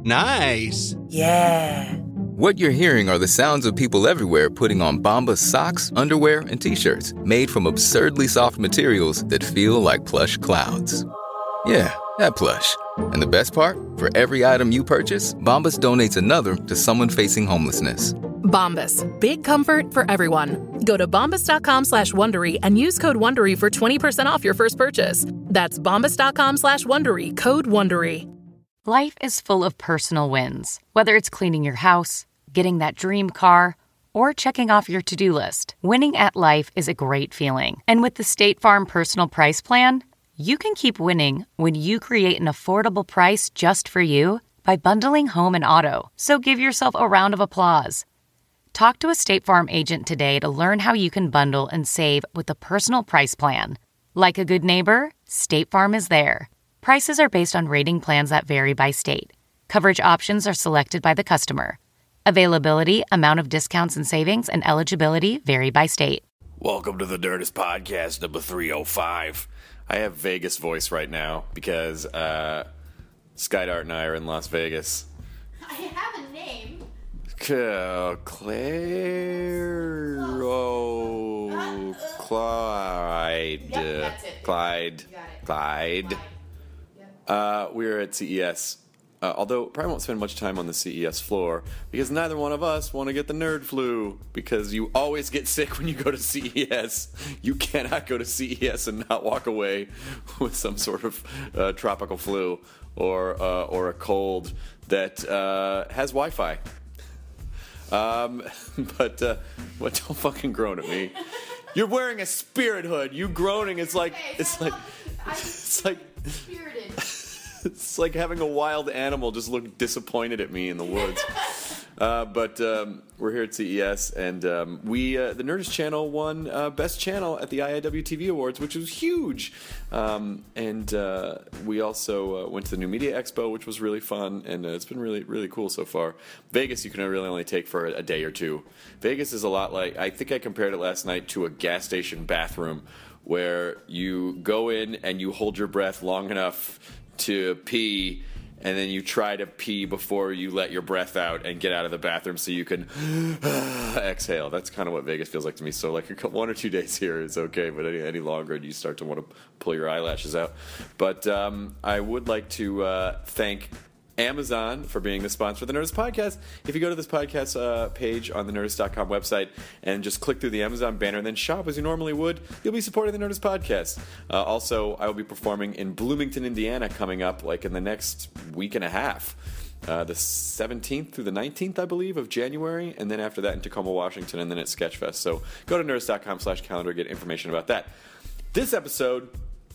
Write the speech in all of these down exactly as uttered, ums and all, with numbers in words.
Nice. Yeah. What you're hearing are the sounds of people everywhere putting on Bombas socks, underwear, and T-shirts made from absurdly soft materials that feel like plush clouds. Yeah, that plush. And the best part? For every item you purchase, Bombas donates another to someone facing homelessness. Bombas. Big comfort for everyone. Go to bombas.com slash Wondery and use code Wondery for twenty percent off your first purchase. That's bombas.com slash Wondery. Code Wondery. Life is full of personal wins. Whether it's cleaning your house, getting that dream car, or checking off your to-do list. Winning at life is a great feeling. And with the State Farm Personal Price Plan, you can keep winning when you create an affordable price just for you by bundling home and auto. So give yourself a round of applause. Talk to a State Farm agent today to learn how you can bundle and save with the Personal Price Plan. Like a good neighbor, State Farm is there. Prices are based on rating plans that vary by state. Coverage options are selected by the customer. Availability, amount of discounts and savings, and eligibility vary by state. Welcome to the Nerdist Podcast number three oh five. I have Vegas voice right now because uh, Skydart and I are in Las Vegas. I have a name. Uh, Claire... Oh... Clyde... Yep, that's it. Clyde... You got it. Clyde... Clyde. Yep. Uh, we're at C E S. Uh, although, probably won't spend much time on the C E S floor because neither one of us want to get the nerd flu because you always get sick when you go to C E S. You cannot go to C E S and not walk away with some sort of uh, tropical flu or uh, or a cold that uh, has Wi-Fi. Um, but uh, what? Don't fucking groan at me. You're wearing a spirit hood. You groaning? It's like Okay, it's I'm like not- I'm it's like. spirited. It's like having a wild animal just look disappointed at me in the woods. uh, but um, we're here at C E S, and um, we uh, the Nerdist Channel won uh, Best Channel at the I I W T V Awards, which was huge. Um, and uh, we also uh, went to the New Media Expo, which was really fun, and uh, it's been really, really cool so far. Vegas, you can really only take for a, a day or two. Vegas is a lot like, I think I compared it last night to a gas station bathroom, where you go in and you hold your breath long enough to pee, and then you try to pee before you let your breath out and get out of the bathroom so you can exhale. That's kind of what Vegas feels like to me. So like a couple, one or two days here is okay, but any, any longer you start to want to pull your eyelashes out. But um, I would like to uh, thank Amazon for being the sponsor of the Nerdist Podcast. If you go to this podcast uh, page on the nerdist dot com website and just click through the Amazon banner and then shop as you normally would, you'll be supporting the Nerdist Podcast. Uh, also, I will be performing in Bloomington, Indiana coming up like in the next week and a half. Uh, the seventeenth through the nineteenth, I believe, of January, and then after that in Tacoma, Washington, and then at Sketchfest. So go to nerdist dot com slash calendar to get information about that. This episode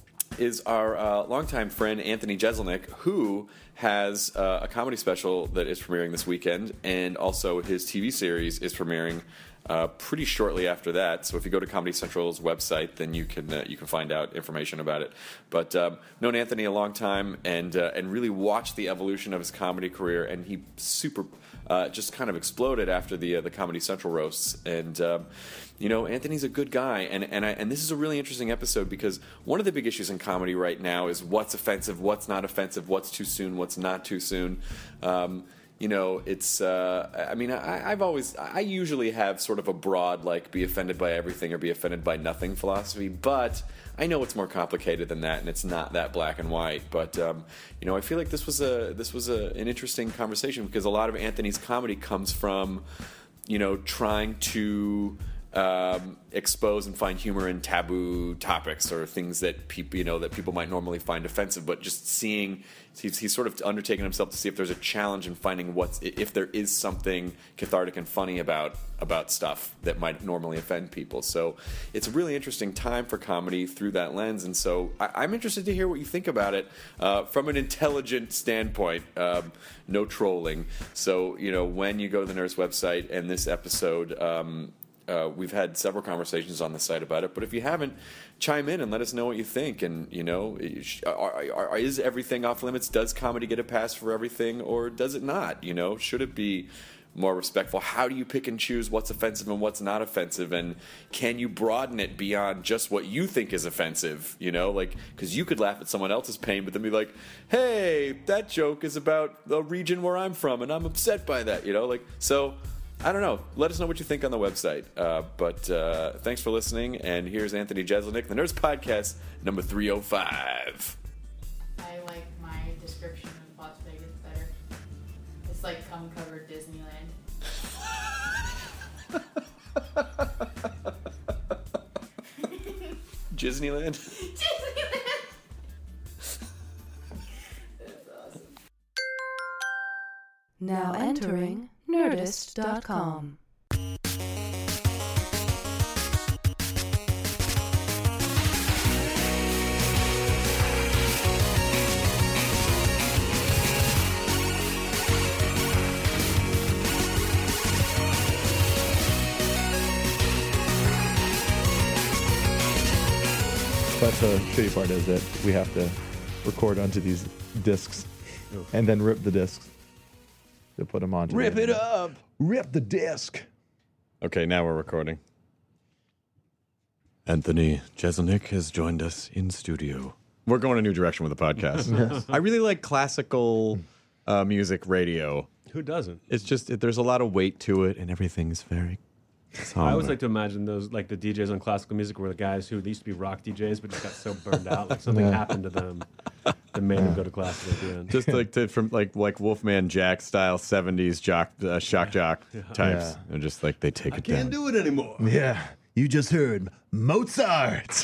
is our uh, longtime friend Anthony Jeselnik, who has uh, a comedy special that is premiering this weekend, and also his T V series is premiering uh, pretty shortly after that. So if you go to Comedy Central's website, then you can uh, you can find out information about it. But um, known Anthony a long time, and uh, and really watched the evolution of his comedy career, and he super uh, just kind of exploded after the uh, the Comedy Central roasts. And um, you know, Anthony's a good guy, and and I, and this is a really interesting episode because one of the big issues in comedy right now is what's offensive, what's not offensive, what's too soon, what's not too soon. Um, you know, it's. Uh, I mean, I, I've always, I usually have sort of a broad like be offended by everything or be offended by nothing philosophy, but I know it's more complicated than that, and it's not that black and white. But um, you know, I feel like this was a this was a, an interesting conversation because a lot of Anthony's comedy comes from, you know, trying to Um, expose and find humor in taboo topics or things that people, you know, that people might normally find offensive, but just seeing, he's, he's sort of undertaken himself to see if there's a challenge in finding what's, if there is something cathartic and funny about about stuff that might normally offend people. So it's a really interesting time for comedy through that lens, and so I, I'm interested to hear what you think about it uh, from an intelligent standpoint. Um, no trolling. So, you know, when you go to the Nerdist website and this episode, um, Uh, we've had several conversations on the site about it, but if you haven't, chime in and let us know what you think. And, you know, are, are, is everything off limits? Does comedy get a pass for everything, or does it not? You know, should it be more respectful. How do you pick and choose what's offensive and what's not offensive? And can you broaden it beyond just what you think is offensive? You know, like, because you could laugh at someone else's pain, but then be like, hey, that joke is about the region where I'm from, and I'm upset by that, you know? Like, so, I don't know. Let us know what you think on the website. Uh, but uh, thanks for listening, and here's Anthony Jeselnik, the Nerds Podcast, number three oh five. I like my description of Las Vegas better. It's like cum covered Disneyland. Disneyland? Disneyland! That's awesome. Now entering Nerdist dot com. That's the shitty part, is that we have to record onto these discs and then rip the discs to put them onto. Rip the, it up! Rip the disc. Okay, now we're recording. Anthony Jeselnik has joined us in studio. We're going a new direction with the podcast. Yes. I really like classical uh, music radio. Who doesn't? It's just, it, there's a lot of weight to it, and everything's very somber. I always like to imagine those, like the D Js on classical music were the guys who used to be rock D Js, but just got so burned out, like something Yeah. happened to them that made them go to classical at the end. Just like to, from like like Wolfman Jack style seventies jock uh, shock jock types. Yeah. And just like they take I it can't down. do it anymore. Yeah, you just heard Mozart.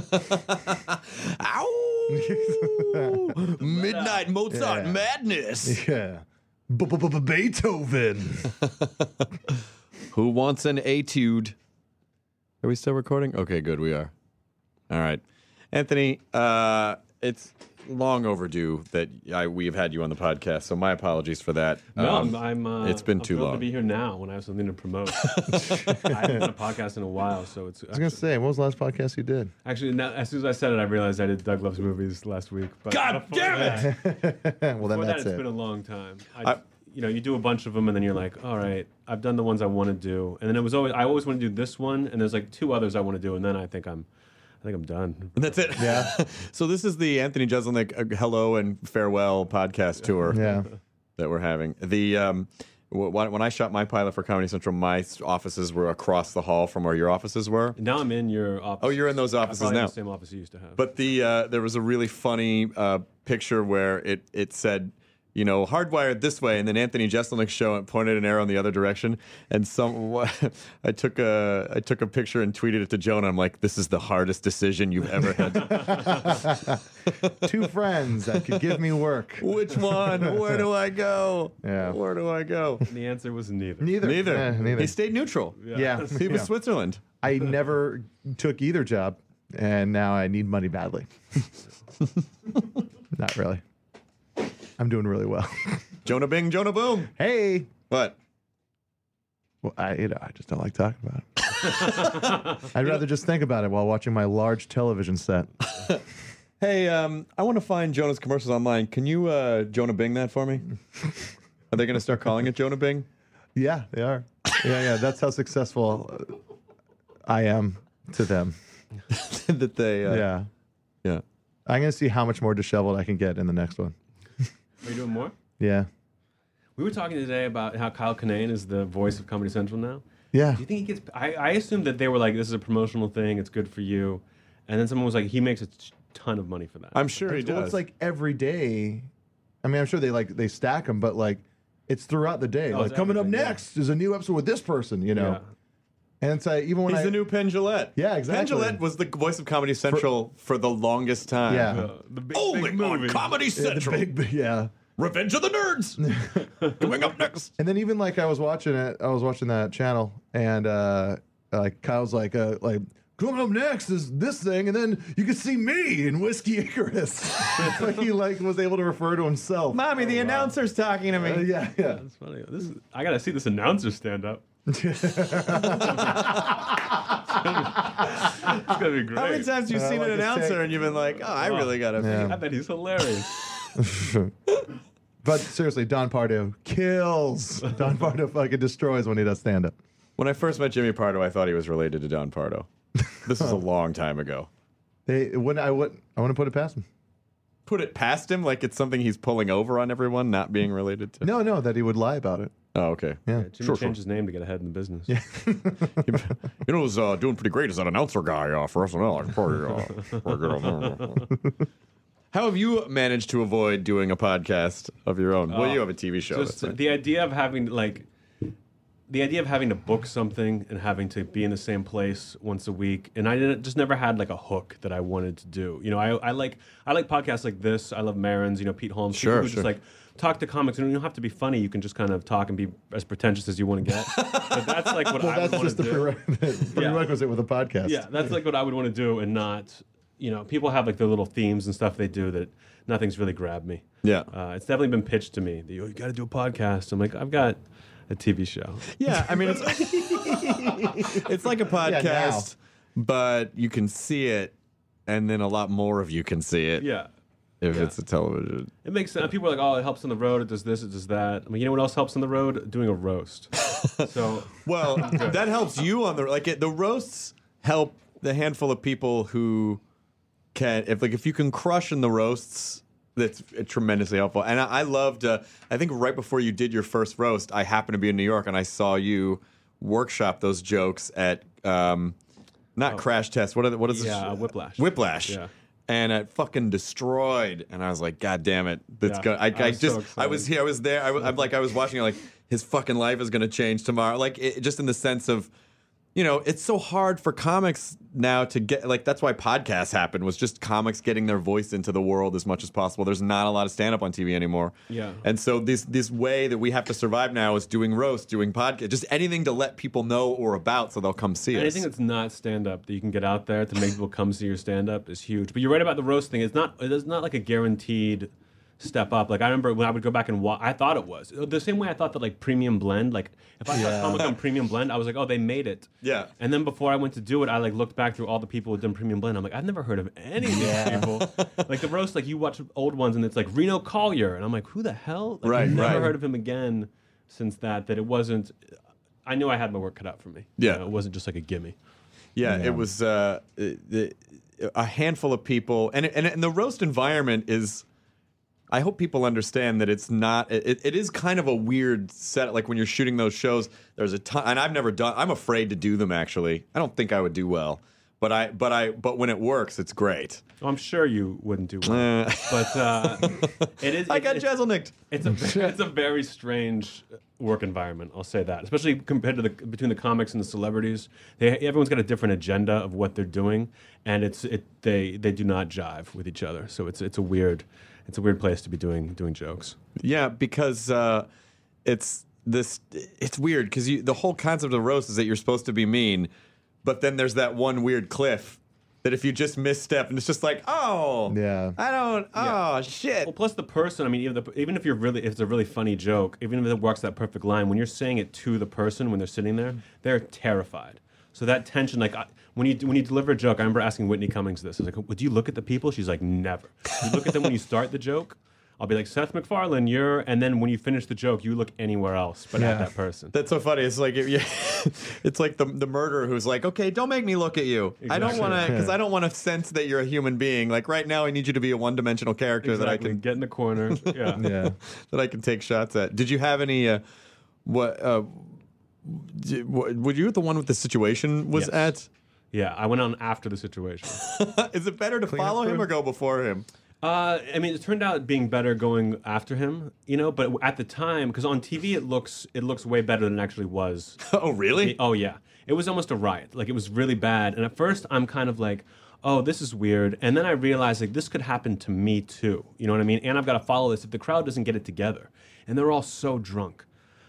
Ow! Midnight Mozart Yeah. madness. Yeah, Beethoven. Who wants an etude? Are we still recording? Okay, good, we are. All right. Anthony, uh, it's long overdue that I, we've had you on the podcast, so my apologies for that. No, Um, I'm. I'm uh, it's been I'm too thrilled long. to be here now when I have something to promote. I haven't done a podcast in a while, so it's. I was gonna say, what was the last podcast you did? Actually, now, as soon as I said it, I realized I did Doug Loves Movies last week. But God before damn that- Well, then Before that, that's it's it. been a long time. I, I- you know, you do a bunch of them, and then you're like, all right, I've done the ones I want to do, and then it was always I always want to do this one, and there's like two others I want to do, and then I think I'm, I think I'm done. That's it. Yeah. So this is the Anthony Jeselnik uh, hello and farewell podcast tour Yeah. that we're having. The um, w- when I shot my pilot for Comedy Central, my s- offices were across the hall from where your offices were. Now I'm in your office. Oh, you're in those I offices probably now. have the same office you used to have. But the uh, there was a really funny uh, picture where it it said, you know, hardwired this way, and then Anthony Jeselnik show it pointed an arrow in the other direction. And some, I took a I took a picture and tweeted it to Jonah. I'm like, this is the hardest decision you've ever had. to- Two friends that could give me work. Which one? Where do I go? Yeah. Where do I go? the answer was neither. Neither. Neither. Eh, neither. He stayed neutral. Yeah. He was Yeah. Switzerland. I never took either job, and now I need money badly. Not really. I'm doing really well. Jonah Bing, Jonah Boom. Hey. What? Well, I, you know, I just don't like talking about it. I'd rather just think about it while watching my large television set. Hey, um, I want to find Jonah's commercials online. Can you uh, Jonah Bing that for me? Are they going to start calling it Jonah Bing? Yeah, they are. Yeah, yeah. That's how successful uh, I am to them. that they. Uh, Yeah. Yeah. I'm going to see how much more disheveled I can get in the next one. Are you doing more? Yeah. We were talking today about how Kyle Kinane is the voice of Comedy Central now. Yeah. Do you think he gets? I, I assumed that they were like, this is a promotional thing. It's good for you. And then someone was like, he makes a ton of money for that. I'm sure he Well, does. it's like every day. I mean, I'm sure they like they stack them, but like it's throughout the day. Oh, like it's coming up everything, yeah. next is a new episode with this person, you know. Yeah. And it's like even when He's I the new Penn Jillette. Yeah, exactly. Penn Jillette was the voice of Comedy Central for, the longest time. Yeah. Uh, the big, Only big on movie. Comedy Yeah, the Central. big- big- yeah. Revenge of the Nerds. Coming up next. And then even like I was watching it, I was watching that channel, and uh, like Kyle's like, uh, like coming up next is this thing, and then you can see me in Whiskey Icarus. Like he like was able to refer to himself. Mommy, the announcer's talking to me. Uh, yeah, yeah. That's funny. This is, I gotta see this announcer stand up. It's gonna be great. How many times have you Uh, seen like an his announcer take. and you've been like, oh, I really gotta. Yeah. I bet he's hilarious. But seriously, Don Pardo kills. Don Pardo fucking destroys when he does stand up. When I first met Jimmy Pardo, I thought he was related to Don Pardo. This was a long time ago. They when I would I want to put it past him. Put it past him like it's something he's pulling over on everyone, not being related to. No, no, that he would lie about it. Oh, okay. Yeah, Yeah, Jimmy Sure, changed his name to get ahead in the business. Yeah. You know, who's uh, doing pretty great is that announcer guy uh, for S N L. I could probably, uh, probably get on. How have you managed to avoid doing a podcast of your own? Well, you have a T V show. Just that's right. the idea of having like the idea of having to book something and having to be in the same place once a week, and I didn't just never had like a hook that I wanted to do. You know, I, I like I like podcasts like this. I love Maron's. You know, Pete Holmes. Sure, people who sure. just like talk to comics, and you don't have to be funny. You can just kind of talk and be as pretentious as you want to get. But that's like what Well, I would that's want just to the do. prere- the prerequisite with a podcast. Yeah, that's like what I would want to do, and not, you know, people have like their little themes and stuff they do that nothing's really grabbed me. Yeah. Uh, it's definitely been pitched to me that you, you got to do a podcast. I'm like, I've got a T V show. Yeah, I mean, it's it's like a podcast, but you can see it, and then a lot more of you can see it. Yeah. If Yeah. it's a television. It makes sense. People are like, oh, it helps on the road. It does this. It does that. I mean, you know what else helps on the road? Doing a roast. So Well, that helps you on the like it, the roasts help the handful of people who can if like if you can crush in the roasts, that's tremendously helpful. And I, I loved. Uh, I think right before you did your first roast, I happened to be in New York and I saw you workshop those jokes at um, not Crash Test. What are the, what is Yeah, this? uh, Whiplash. Whiplash. Yeah. And it fucking destroyed, and I was like, "God damn it!" That's Yeah, good. I, I I was so just, I was excited. here, I was there. I was, I'm like, I was watching it, like his fucking life is gonna change tomorrow. Like, it, just in the sense of, you know, it's so hard for comics now to get like that's why podcasts happened was just comics getting their voice into the world as much as possible. There's not a lot of stand up on T V anymore. Yeah. And so this this way that we have to survive now is doing roast, doing podcast, just anything to let people know or about so they'll come see anything us. that's not stand up that you can get out there to make people come see your stand up is huge. But you're right about the roast thing. It's not. It's not like a guaranteed step up. Like I remember when I would go back and watch, I thought it was the same way I thought that like Premium Blend. Like if I saw comic on Premium Blend, I was like, oh, they made it. Yeah. And then before I went to do it, I like looked back through all the people who'd done Premium Blend. I'm like, I've never heard of any of these people. Like the roast, like you watch old ones and it's like Reno Collier, and I'm like, who the hell? Like, Right, I've never right. heard of him again since that. That it wasn't. I knew I had my work cut out for me. Yeah. You know, it wasn't just like a gimme. Yeah, it was uh, the, a handful of people, and, and and the roast environment is. I hope people understand that it's not. It, it is kind of a weird set. Like when you're shooting those shows, there's a ton, and I've never done. I'm afraid to do them. Actually, I don't think I would do well. But I, but I, but when it works, it's great. Well, I'm sure you wouldn't do well, but uh, it is. I it- got it's, Jezelnicked. it's a it's a very strange work environment. I'll say that, especially compared to the between the comics and the celebrities. They everyone's got a different agenda of what they're doing, and it's it they they do not jive with each other. So it's it's a weird it's a weird place to be doing doing jokes. Yeah, because uh, it's this. It's weird because the whole concept of roast is that you're supposed to be mean, but then there's that one weird cliff that if you just misstep and it's just like, oh, Yeah. I don't, oh shit. Well, plus the person. I mean, even, the, even if you're really, if it's a really funny joke, even if it works that perfect line, when you're saying it to the person when they're sitting there, they're terrified. So that tension, like I, when you when you deliver a joke, I remember asking Whitney Cummings this. I was like, "Would you look at the people?" She's like, "Never." You look at them when you start the joke. I'll be like, "Seth MacFarlane, you're," and then when you finish the joke, you look anywhere else but at that person. That's so funny. It's like yeah, it's like the the murderer who's like, okay, don't make me look at you. I don't Exactly. want to because I don't want to sense that you're a human being. Like right now, I need you to be a one dimensional character that I Exactly. can Get in the corner. Yeah. Yeah. that I can take shots at. Did you have any? Uh, what? Uh, did, w- were you at the one with the situation was Yes. Yeah. I went on after the situation. at? Is it better to follow him crew? or go before him? Uh, I mean, it turned out being better going after him, you know. But at the time, because on T V it looks it looks way better than it actually was. Oh, really? Oh yeah, it was almost a riot. Like it was really bad. And at first, I'm kind of like, oh, this is weird. And then I realized like this could happen to me too. You know what I mean? And I've got to follow this if the crowd doesn't get it together. And they're all so drunk.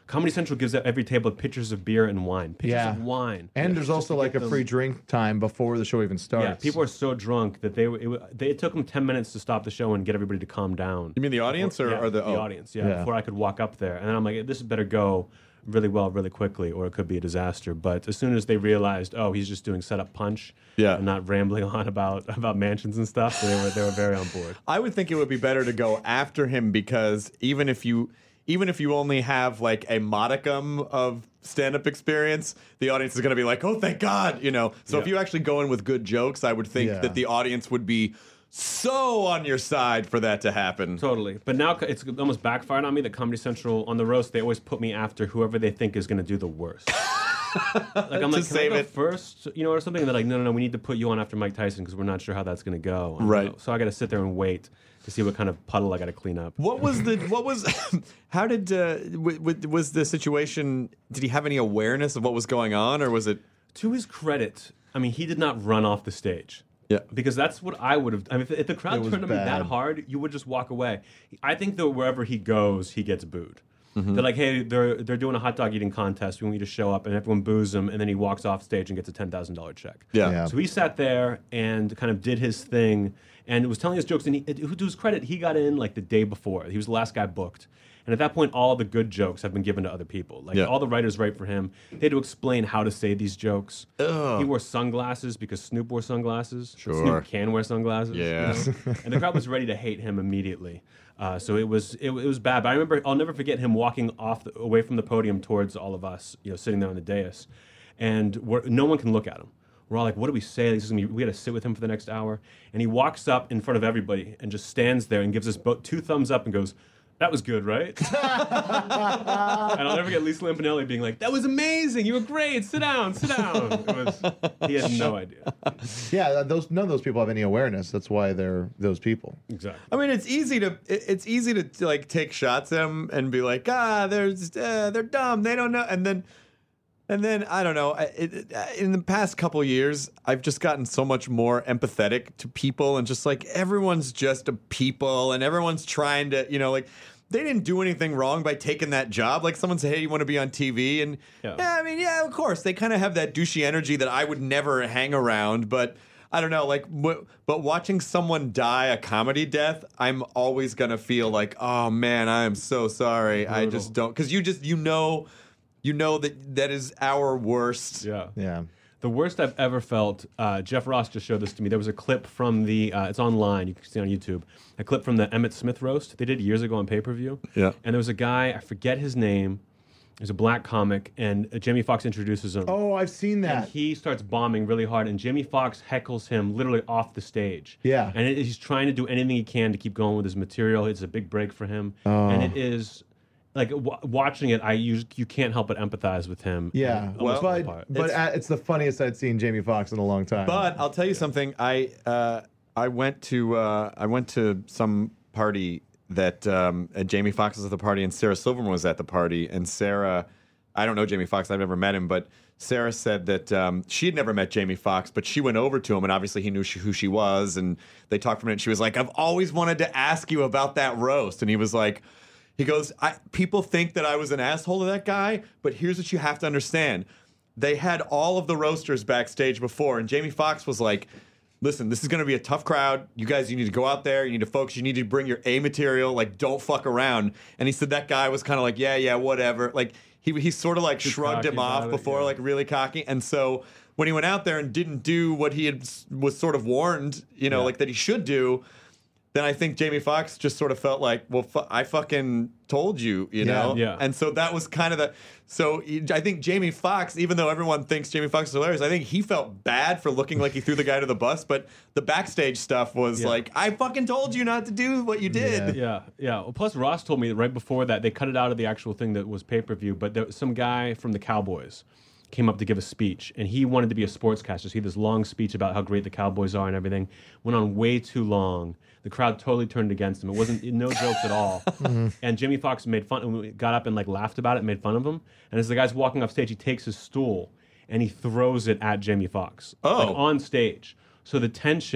Comedy Central gives out every table pictures of beer and wine, pictures Yeah. of wine. And Yeah, there's just also to like get a them- free drink time before the show even starts. Yeah, people are so drunk that they it, they it took them ten minutes to stop the show and get everybody to calm down. You mean the audience or, yeah, or the, the oh. audience? Yeah, Yeah. before I could walk up there, and then I'm like, this better go really well, really quickly, or it could be a disaster. But as soon as they realized, oh, he's just doing setup punch, Yeah. and not rambling on about about mansions and stuff, they were they were very on board. I would think it would be better to go after him because even if you even if you only have like a modicum of stand-up experience, the audience is going to be like, "Oh, thank God," you know. So if Yeah. you actually go in with good jokes, I would think Yeah. that the audience would be so on your side for that to happen. Totally. But now it's almost backfired on me that Comedy Central on the roast, they always put me after whoever they think is going to do the worst. Like I'm like, can save I go it. first, you know, or something? And they're like, no, no, no, we need to put you on after Mike Tyson because we're not sure how that's going to go. And, Right. you know, so I got to sit there and wait to see what kind of puddle I got to clean up. What was the what was how did uh, w- w- was the situation? Did he have any awareness of what was going on, or was it? To his credit, I mean, he did not run off the stage. Yeah. Because that's what I would have. I mean, if, if the It crowd was turned on me that bad. hard, you would just walk away. I think that wherever he goes, he gets booed. They're like, hey, they're they're doing a hot dog eating contest. We want you to show up, and everyone boos him, and then he walks off stage and gets a ten thousand dollar check. Yeah. Yeah. So he sat there and kind of did his thing, and was telling his jokes. And he, to his credit, he got in like the day before. He was the last guy booked. And at that point, all the good jokes have been given to other people. Like Yeah. all the writers write for him. They had to explain how to say these jokes. He wore sunglasses because Snoop wore sunglasses. Sure. Snoop can wear sunglasses. you Yeah. know? And the crowd was ready to hate him immediately. Uh, so it was it, it was bad. But I remember I'll never forget him walking off the, away from the podium towards all of us, you know, sitting there on the dais, and we're, no one can look at him. We're all like, what do we say? This is gonna be, we got to sit with him for the next hour. And he walks up in front of everybody and just stands there and gives us both two thumbs up and goes, that was good, right? And I'll never get Lisa Lampanelli being like, that was amazing. You were great. Sit down, sit down. It was, he had no idea. Yeah, those none of those people have any awareness. That's why they're those people. Exactly. I mean, it's easy to it- it's easy to like take shots at them and be like, ah, they're just, uh, they're dumb, they don't know, and then and then I don't know. I- It, it, in the past couple years, I've just gotten so much more empathetic to people, and just like everyone's just a people, and everyone's trying to, you know, like. They didn't do anything wrong by taking that job. Like someone said, hey, you want to be on T V? And Yeah. yeah, I mean, yeah, of course. They kind of have that douchey energy that I would never hang around. But I don't know, like, w- but watching someone die a comedy death, I'm always going to feel like, oh man, I am so sorry. I just don't. Because you just, you know, you know that that is our worst. Yeah. Yeah. The worst I've ever felt, uh, Jeff Ross just showed this to me. There was a clip from the, uh, it's online, you can see it on YouTube, a clip from the Emmett Smith roast they did years ago on pay-per-view. Yeah. And there was a guy, I forget his name, he's a black comic, and uh, Jamie Foxx introduces him. Oh, I've seen And that. he starts bombing really hard, and Jamie Foxx heckles him literally off the stage. Yeah. And it, he's trying to do anything he can to keep going with his material. It's a big break for him. Oh. And it is, like, w- watching it, I you, you can't help but empathize with him. Yeah, and almost fall but apart. but It's- it's, it's the funniest I'd seen Jamie Foxx in a long time. But I'll tell you something. I uh, I went to uh, I went to some party that um, uh, Jamie Foxx was at the party and Sarah Silverman was at the party. And Sarah, I don't know Jamie Foxx. I've never met him, but Sarah said that um, she had never met Jamie Foxx, but she went over to him and obviously he knew she, who she was. And they talked for a minute. She was like, "I've always wanted to ask you about that roast," and he was like. He goes, I, people think that I was an asshole to that guy, but here's what you have to understand. They had all of the roasters backstage before, and Jamie Foxx was like, listen, this is going to be a tough crowd. You guys, you need to go out there. You need to focus. You need to bring your A material. Like, don't fuck around. And he said that guy was kind of like, yeah, yeah, whatever. Like, he, he sort of like Too shrugged cocky him off about it, before, yeah. like really cocky. And so when he went out there and didn't do what he had was sort of warned, you know, Yeah. like that he should do, then I think Jamie Foxx just sort of felt like, well, fu- I fucking told you, you Yeah. know? Yeah. And so that was kind of the. So he- I think Jamie Foxx, even though everyone thinks Jamie Foxx is hilarious, I think he felt bad for looking like he threw the guy to the bus. But the backstage stuff was Yeah. like, I fucking told you not to do what you did. Yeah, yeah. Well, plus, Ross told me that right before that they cut it out of the actual thing that was pay per view. But there was some guy from the Cowboys came up to give a speech, and he wanted to be a sportscaster. So he had this long speech about how great the Cowboys are and everything. Went on way too long. The crowd totally turned against him. It wasn't no jokes at all. And Jamie Foxx made fun. Got up and like laughed about it, and made fun of him. And as the guy's walking off stage, he takes his stool and he throws it at Jamie Foxx. Oh. Like on stage. So the tension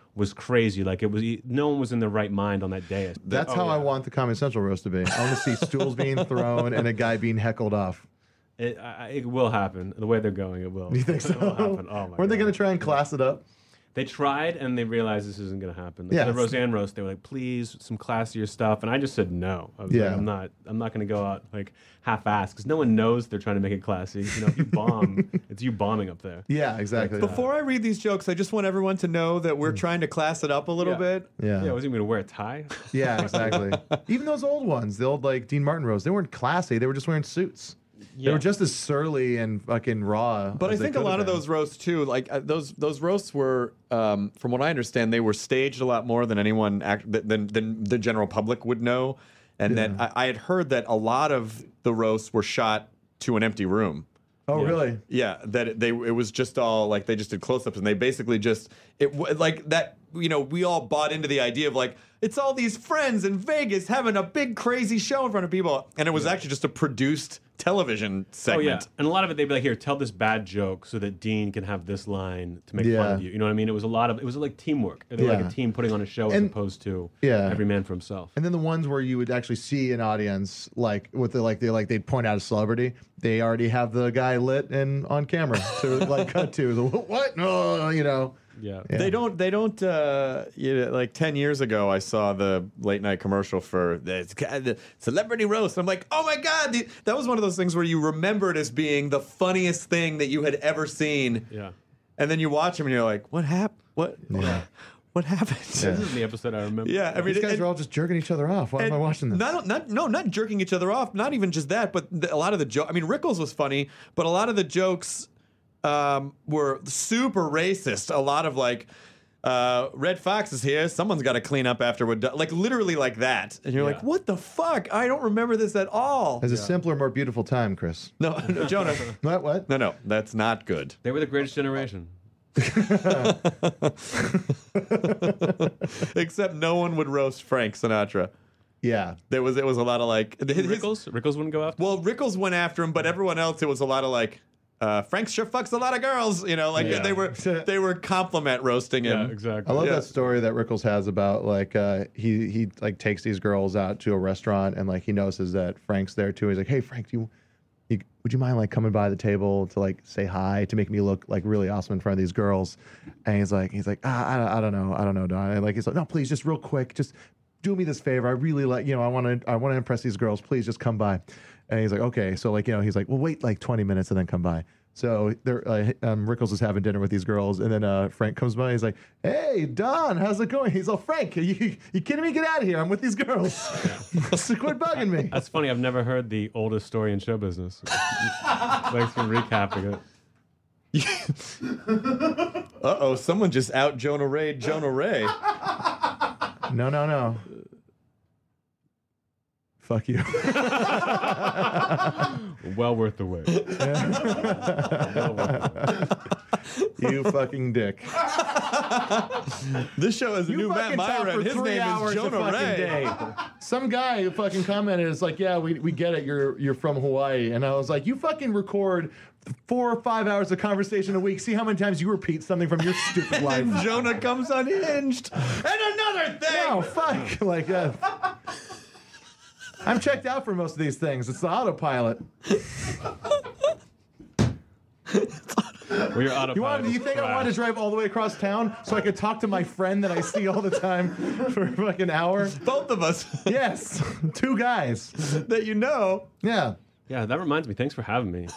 was crazy. Like it was, no one was in their right mind on that day. That's Oh, how I yeah. want the Comedy Central roast to be. I want to see stools being thrown and a guy being heckled off. It, I, it will happen. The way they're going, it will. You think so? It will happen. Oh my Weren't they God. going to try and class it up? They tried and they realized this isn't going to happen. Like Yeah. the Roseanne roast, they were like, "Please, some classier stuff," and I just said no. I was Yeah. like, "I'm not. I'm not going to go out like half-assed because no one knows they're trying to make it classy. You know, if you bomb, it's you bombing up there." Yeah, exactly. Before I read these jokes, I just want everyone to know that we're trying to class it up a little Yeah. bit. Yeah. Yeah, I wasn't even going to wear a tie. Yeah, exactly. Even those old ones, the old like Dean Martin roast, they weren't classy. They were just wearing suits. They Yeah. were just as surly and fucking raw. But I as they think a could lot have of been. those roasts too, like uh, those those roasts were, um, from what I understand, they were staged a lot more than anyone act, than than the general public would know, and that I, I had heard that a lot of the roasts were shot to an empty room. Oh, Yeah. really? Yeah, that it, they it was just all like they just did close-ups and they basically just it w- like that. You know, we all bought into the idea of like it's all these friends in Vegas having a big crazy show in front of people, and it was actually just a produced television Oh segment. yeah, and a lot of it they'd be like, "Here, tell this bad joke so that Dean can have this line to make fun Yeah. of you." You know what I mean? It was a lot of it was like teamwork. They were like Yeah. a team putting on a show as And- opposed to Yeah. every man for himself. And then the ones where you would actually see an audience, like with the like they like they'd point out a celebrity, they already have the guy lit and on camera to like cut to the what? No, you know. Yeah. Yeah. They don't. They don't. Uh, you know, like ten years ago, I saw the late night commercial for the, the celebrity roast. I'm like, oh my god, the, that was one of those things where you remember it as being the funniest thing that you had ever seen, Yeah. and then you watch them and you're like, what happened? What? Yeah. What happened? Yeah. This is the episode I remember. Yeah, I mean, These guys and- are all just jerking each other off. Why am and I watching this? Not, not, no, not jerking each other off. Not even just that, but the, a lot of the jokes. I mean, Rickles was funny, but a lot of the jokes um, were super racist. A lot of like, uh, Red Fox is here. Someone's got to clean up after we're done. Like literally like that. And you're Yeah. like, what the fuck? I don't remember this at all. It's a simpler, more beautiful time, Chris. No, no, Jonah. What? What? No, no, that's not good. They were the greatest generation. Except no one would roast Frank Sinatra. Yeah. There was it was a lot of like his- Rickles? Rickles wouldn't go after? Well, Rickles went after him, but everyone else, it was a lot of like, uh, Frank sure fucks a lot of girls. You know, like Yeah. they were they were compliment roasting him. Yeah, exactly. I love Yeah. that story that Rickles has about like uh, he he like takes these girls out to a restaurant and like he notices that Frank's there too. He's like, "Hey Frank, do you, you would you mind like coming by the table to like say hi to make me look like really awesome in front of these girls?" And he's like, he's like, ah, I, don't- I don't know, I don't know, Don. And like he's like, "No, please, just real quick, just do me this favor. I really like you know I want to I want to impress these girls. Please just come by." And he's like, "Okay." So like you know he's like, "Well, wait like twenty minutes and then come by." So they're, uh, um, Rickles is having dinner with these girls, and then uh, Frank comes by. He's like, "Hey, Don, how's it going?" He's all, "Frank, are you, you kidding me? Get out of here! I'm with these girls. So quit bugging me." That's funny. I've never heard the oldest story in show business. Thanks for recapping it. Uh oh, someone just out Jonah Ray. Jonah Ray. No, no, no. Fuck you. Well worth the wait. Well worth the wait. You fucking dick. This show is a You new Matt fucking talk Myra, for and his three name hours is a Jonah fucking Ray. day. Some guy who fucking commented, it's like, "Yeah, we, we get it. You're you're from Hawaii." And I was like, "You fucking record four or five hours of conversation a week. See how many times you repeat something from your stupid life." And Jonah comes unhinged. And another thing. No, fuck. Like, uh, I'm checked out for most of these things. It's the autopilot. Well, your autopilot You want? Do you is think I wanted to trash. drive all the way across town so I could talk to my friend that I see all the time for a fucking hour? Both of us Yes, two guys. that you know. Yeah. Yeah, that reminds me. Thanks for having me.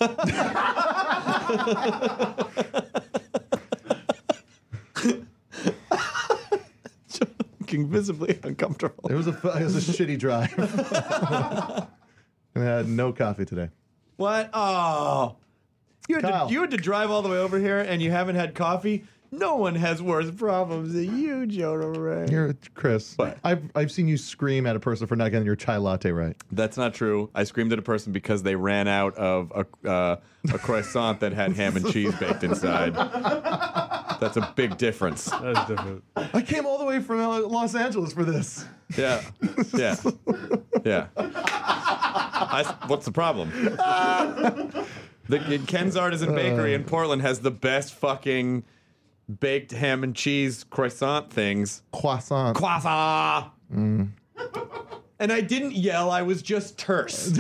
Looking visibly uncomfortable. It was a it was a shitty drive. And I had no coffee today. What? Oh. You had, Kyle. to, you had to drive all the way over here and you haven't had coffee? No one has worse problems than you, Jonah Ray. Here, Chris. What? I've I've seen you scream at a person for not getting your chai latte right. That's not true. I screamed at a person because they ran out of a, uh, a croissant that had ham and cheese baked inside. That's a big difference. That's different. I came all the way from uh, Los Angeles for this. Yeah. Yeah. Yeah. I, what's the problem? The Ken's Artisan Bakery in Portland has the best fucking baked ham and cheese croissant things. Croissant. Croissant. Mm. And I didn't yell. I was just terse.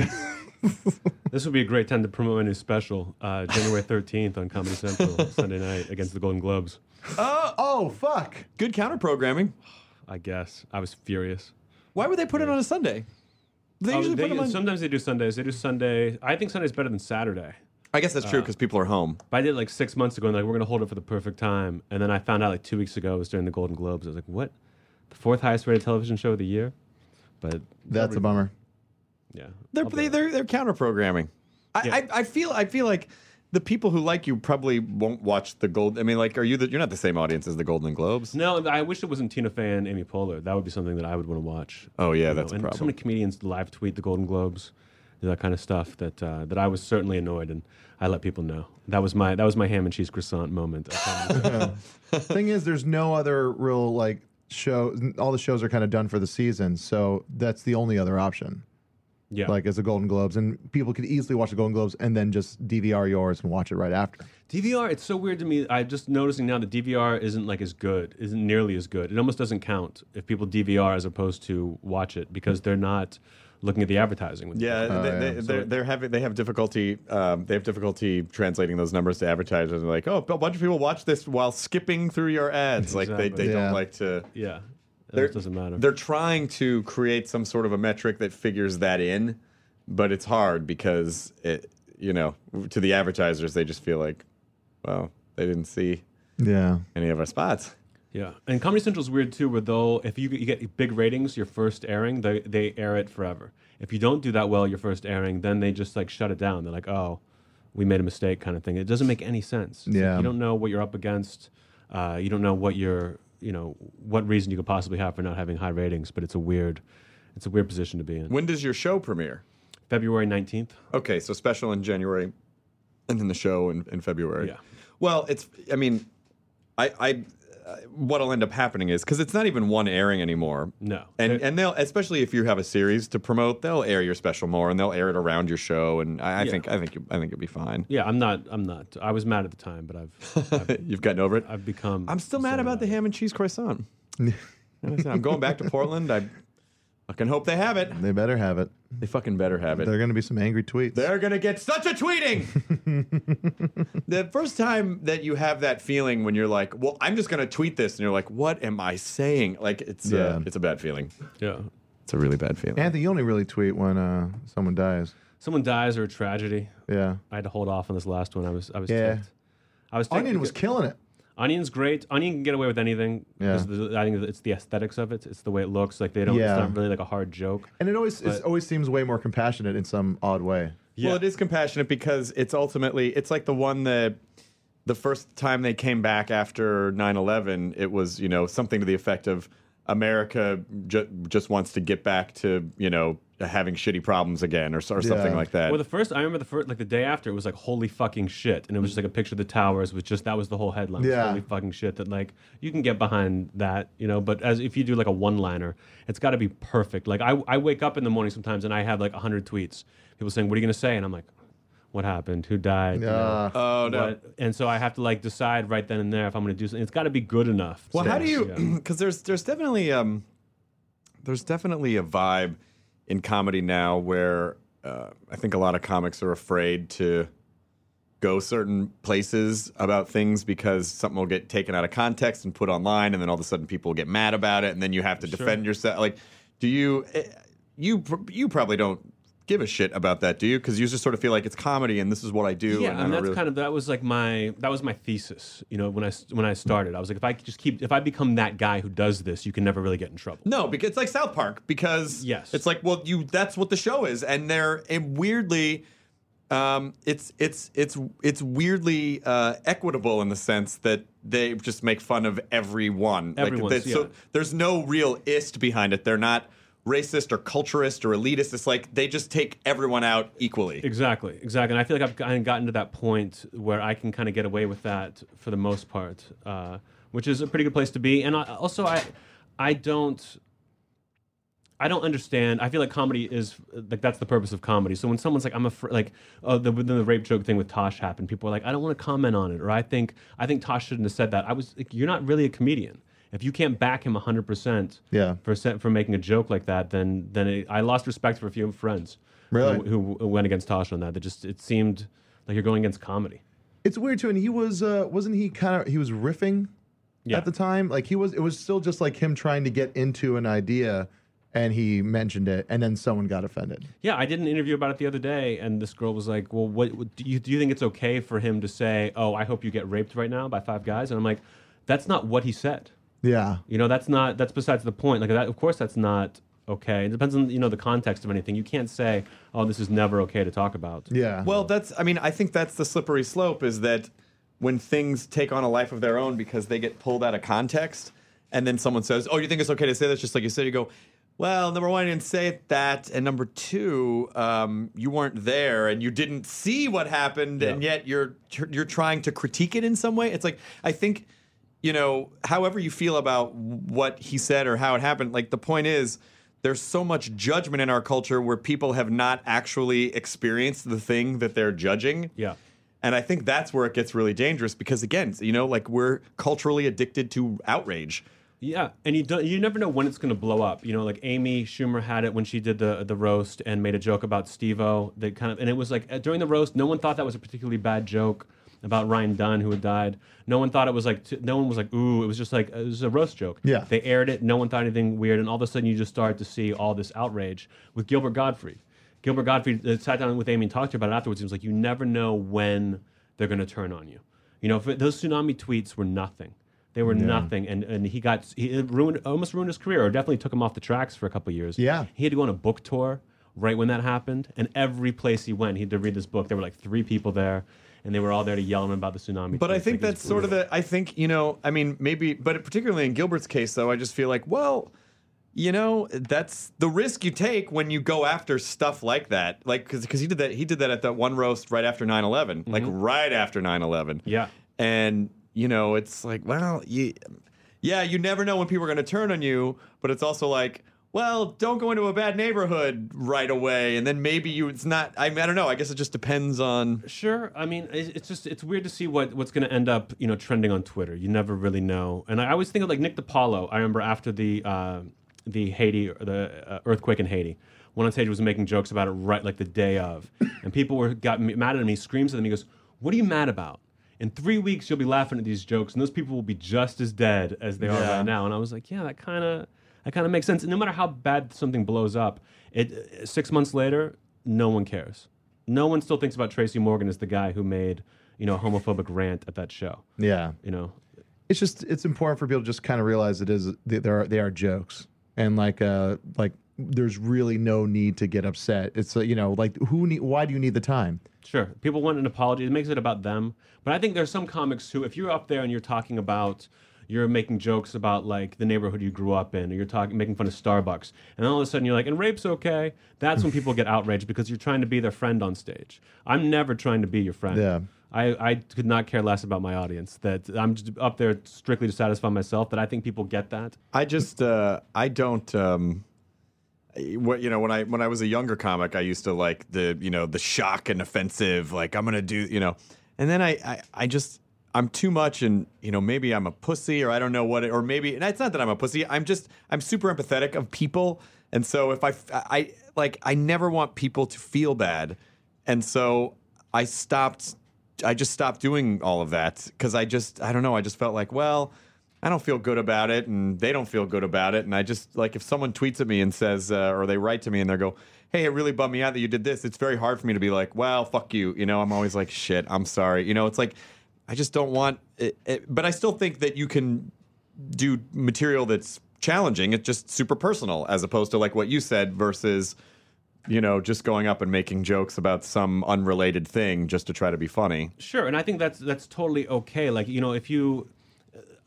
This would be a great time to promote my new special, uh, January thirteenth on Comedy Central, Sunday night against the Golden Globes. Oh, oh, fuck. Good counter programming. I guess. I was furious. Why would they put it on a Sunday? They Oh, usually they- put them on. Sometimes they do Sundays. They do Sunday. I think Sunday's better than Saturday. I guess that's true because people are home. But I did it like six months ago, and like we're gonna hold it for the perfect time. And then I found out like two weeks ago it was during the Golden Globes. I was like, what? The fourth highest rated television show of the year? But That's a bummer. yeah, They're I'll do they, it. they're they're counter programming. I, Yeah. I I feel I feel like the people who like you probably won't watch the gold. I mean, like, are you the, you're not the same audience as the Golden Globes? No, I wish it wasn't Tina Fey and Amy Poehler. That would be something that I would want to watch. Oh yeah, You that's know, a and problem. so many comedians live tweet the Golden Globes, do that kind of stuff. That uh, that I was certainly annoyed, and I let people know. That was my that was my ham and cheese croissant moment. Thing is, there's no other real like show. All the shows are kind of done for the season, so that's the only other option. Yeah, Like as the Golden Globes, and people could easily watch the Golden Globes and then just D V R yours and watch it right after. D V R. It's so weird to me. I'm just noticing now that D V R isn't like as good, isn't nearly as good. It almost doesn't count if people D V R as opposed to watch it because they're not looking at the advertising. With Yeah, Oh, they, yeah. They, they're, they're having they have difficulty. Um, they have difficulty translating those numbers to advertisers. They're like, oh, a bunch of people watch this while skipping through your ads. Like they, Exactly. they Yeah. don't like to. yeah, it They're- just doesn't matter. They're trying to create some sort of a metric that figures that in, but it's hard because it, you know, to the advertisers, they just feel like, well, they didn't see Yeah. any of our spots. Yeah, and Comedy Central's weird too, where they'll if you, you get big ratings your first airing, they they air it forever. If you don't do that well your first airing, then they just like shut it down. They're like, oh, we made a mistake, kind of thing. It doesn't make any sense. It's like Yeah. you don't know what you're up against. Uh, you don't know what you're, you know, what reason you could possibly have for not having high ratings. But it's a weird, it's a weird position to be in. When does your show premiere? February nineteenth. Okay, so special in January, and then the show in, in February. Yeah. Well, it's. I mean, I. I uh, what'll end up happening is because it's not even one airing anymore. No. And It- and they'll especially if you have a series to promote, they'll air your special more and they'll air it around your show. And I, I Yeah. think I think you, I think you'll be fine. Yeah, I'm not. I'm not. I was mad at the time, but I've I've, You've gotten over it. I've become. I'm still mad so about the ham and cheese croissant. I'm going back to Portland. I fucking hope they have it. They better have it. They fucking better have it. There are going to be some angry tweets. They're gonna get such a tweeting. The first time that you have that feeling when you're like, "Well, I'm just gonna tweet this," and you're like, "What am I saying?" Like it's Yeah. uh, it's a bad feeling. Yeah. It's a really bad feeling. Anthony, you only really tweet when uh, someone dies. Someone dies or a tragedy. Yeah. I had to hold off on this last one. I was. I was. Yeah. ticked. I was. ticked Onion was because- killing it. Onion's great. Onion can get away with anything. Yeah. because the- I think it's the aesthetics of it. It's the way it looks. Like they don't. Yeah. It's not really like a hard joke. And it always it But- always seems way more compassionate in some odd way. Well, it is compassionate because it's ultimately it's like the one that the first time they came back after nine eleven, it was, you know, something to the effect of America ju- just wants to get back to, you know, having shitty problems again or, or something Yeah. like that. Well, the first I remember the first like the day after it was like holy fucking shit, and it was just like a picture of the towers. Was just that was the whole headline. It was Yeah. Holy fucking shit. That like you can get behind that, you know. But as if you do like a one liner, it's got to be perfect. Like I I wake up in the morning sometimes and I have like a hundred tweets. People saying, "What are you gonna say?" And I'm like, "What happened? Who died?" You know, Uh, oh no. what- and so I have to like decide right then and there if I'm going to do something. It's got to be good enough. Well, So, how do you? yeah. Because there's there's definitely um, there's definitely a vibe in comedy now where uh, I think a lot of comics are afraid to go certain places about things because something will get taken out of context and put online, and then all of a sudden people will get mad about it, and then you have to Sure. defend yourself. Like, do you? eh, You pr- you probably don't give a shit about that, do you? Because you just sort of feel like it's comedy and this is what I do. Yeah, and, I and don't that's really... kind of that was like my that was my thesis. You know, when I s- when I started, I was like, if I could just keep if I become that guy who does this, you can never really get in trouble. No, because it's like South Park. Because Yes. it's like, well, you that's what the show is, and they're and weirdly, um, it's it's it's it's weirdly uh, equitable in the sense that they just make fun of everyone. Everyone's, like, they- yeah. So there's no real ist behind it. They're not racist or culturist or elitist. It's like they just take everyone out equally. Exactly, exactly. And I feel like I've kind of gotten to that point where I can kind of get away with that for the most part, uh, which is a pretty good place to be. And I, also, I I don't. I don't understand. I feel like comedy is like that's the purpose of comedy. So when someone's like, I'm afraid, like, oh, the, the the rape joke thing with Tosh happened. People are like, I don't want to comment on it, or I think I think Tosh shouldn't have said that. I was, like, you're not really a comedian. If you can't back him one hundred percent Yeah. for se- for making a joke like that, then then it, I lost respect for a few friends Really? who, who went against Tosh on that. That just it seemed like you're going against comedy. It's weird too, and he was uh, wasn't he kind of he was riffing Yeah. at the time? Like he was, it was still just like him trying to get into an idea, and he mentioned it, and then someone got offended. Yeah, I did an interview about it the other day, and this girl was like, "Well, what, what do you do? You think it's okay for him to say, oh, I hope you get raped right now by five guys?" And I'm like, "That's not what he said. Yeah, You know, that's not that's besides the point. Like that, of course, that's not okay. It depends on you know the context of anything. You can't say, oh, this is never okay to talk about. yeah. Well, that's, I mean, I think that's the slippery slope is that when things take on a life of their own because they get pulled out of context, and then someone says, oh, you think it's okay to say this? Just like you said, you go, well, number one, you didn't say that. And number two, um, you weren't there and you didn't see what happened. Yeah. And yet you're, you're trying to critique it in some way. It's like, I think, you know, however you feel about what he said or how it happened, like the point is, there's so much judgment in our culture where people have not actually experienced the thing that they're judging. Yeah. And I think that's where it gets really dangerous because, again, you know, like we're culturally addicted to outrage. Yeah, and you don't, you never know when it's going to blow up. You know, like Amy Schumer had it when she did the the roast and made a joke about Steve-O. That kind of, and it was like uh, during the roast, no one thought that was a particularly bad joke about Ryan Dunn who had died. No one thought it was like, t- no one was like, ooh, it was just like, it was a roast joke. Yeah. They aired it, no one thought anything weird, and all of a sudden you just start to see all this outrage with Gilbert Gottfried. Gilbert Gottfried uh, sat down with Amy and talked to her about it afterwards. He was like, you never know when they're going to turn on you. You know, if it, those tsunami tweets were nothing. They were nothing, and, and he got he it ruined almost ruined his career, or definitely took him off the tracks for a couple of years. Yeah. He had to go on a book tour right when that happened, and every place he went, he had to read this book. There were like three people there, and they were all there to yell at him about the tsunami. But I tweets. think Like, it was that's sort of brutal. the, I think, you know, I mean, maybe, but particularly in Gilbert's case, though, I just feel like, well, you know, that's the risk you take when you go after stuff like that. Like, because he did that, he did that at that one roast right after nine eleven, like right after nine eleven. Yeah. And, you know, it's like, well, you, yeah, you never know when people are going to turn on you, but it's also like, well, don't go into a bad neighborhood right away, and then maybe you, it's not, I, I don't know, I guess it just depends on. Sure. I mean, it's it's just it's weird to see what, what's going to end up, you know, trending on Twitter. You never really know. And I always think of like Nick DiPaolo. I remember after the uh, the Haiti, the uh, earthquake in Haiti, one on stage was making jokes about it right like the day of, and people were got m- mad at him. He screams at them. He goes, "What are you mad about? In three weeks, you'll be laughing at these jokes, and those people will be just as dead as they are Yeah. right now." And I was like, "Yeah, that kind of." That kind of makes sense. And no matter how bad something blows up, it six months later, no one cares. No one still thinks about Tracy Morgan as the guy who made, you know, a homophobic rant at that show. Yeah. You know, It's just it's important for people to just kind of realize it is they they are they are jokes, and like uh like there's really no need to get upset. It's uh, you know like who need why do you need the time? sure, people want an apology. It makes it about them. But I think there's some comics who, if you're up there and you're talking about, you're making jokes about like the neighborhood you grew up in, or you're talking, making fun of Starbucks, and then all of a sudden you're like, and rape's okay. That's when people get outraged because you're trying to be their friend on stage. I'm never trying to be your friend. Yeah. I, I could not care less about my audience. That I'm just up there strictly to satisfy myself. That I think people get that. I just uh, I don't um, what you know when I when I was a younger comic I used to like the you know the shock and offensive, like I'm gonna do you know and then I I, I just I'm too much, and you know maybe I'm a pussy, or I don't know what it, or maybe and it's not that I'm a pussy. I'm just I'm super empathetic of people, and so if I I like I never want people to feel bad, and so I stopped. I just stopped doing all of that because I just I don't know I just felt like, well, I don't feel good about it, and they don't feel good about it, and I just like if someone tweets at me and says uh, or they write to me and they go, hey, it really bummed me out that you did this. It's very hard for me to be like, well, fuck you, you know. I'm always like, shit, I'm sorry, you know. It's like I just don't want it, it, but I still think that you can do material that's challenging. It's just super personal, as opposed to like what you said versus, you know, just going up and making jokes about some unrelated thing just to try to be funny. Sure, and I think that's that's totally okay. Like, you know, if you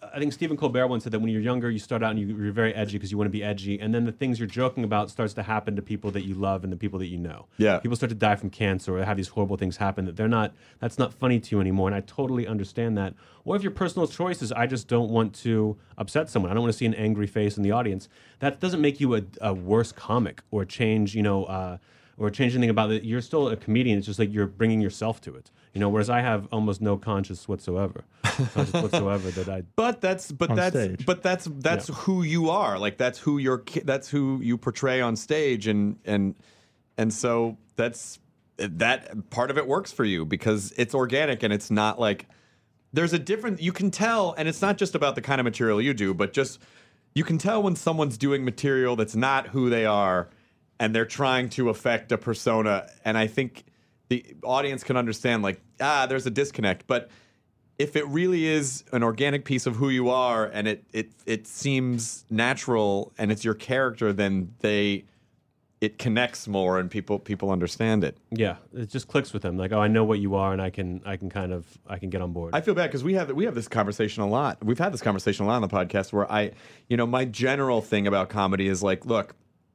I think Stephen Colbert once said that when you're younger, you start out and you, you're very edgy because you want to be edgy, and then the things you're joking about starts to happen to people that you love and the people that you know. Yeah. People start to die from cancer or have these horrible things happen that they're not. That's not funny to you anymore, and I totally understand that. Or if your personal choice is, I just don't want to upset someone. I don't want to see an angry face in the audience. That doesn't make you a, a worse comic or change, you know. Uh, or change anything about it. You're still a comedian. It's just like you're bringing yourself to it. You know, whereas I have almost no conscience whatsoever. Conscience whatsoever that I. But that's but On that's stage. but that's that's Yeah. who you are. Like that's who you're. That's who you portray on stage, and and and so that's that part of it works for you because it's organic and it's not like there's a different. You can tell, and it's not just about the kind of material you do, but just you can tell when someone's doing material that's not who they are. And they're trying to affect a persona. And I think the audience can understand, like, ah, there's a disconnect. But if it really is an organic piece of who you are and it it it seems natural and it's your character, then they it connects more and people people understand it. Yeah, it just clicks with them. Like, oh, I know what you are, and I can I can kind of I can get on board. I feel bad because we have we have this conversation a lot. We've had this conversation a lot on the podcast where I, you know, my general thing about comedy is like, look,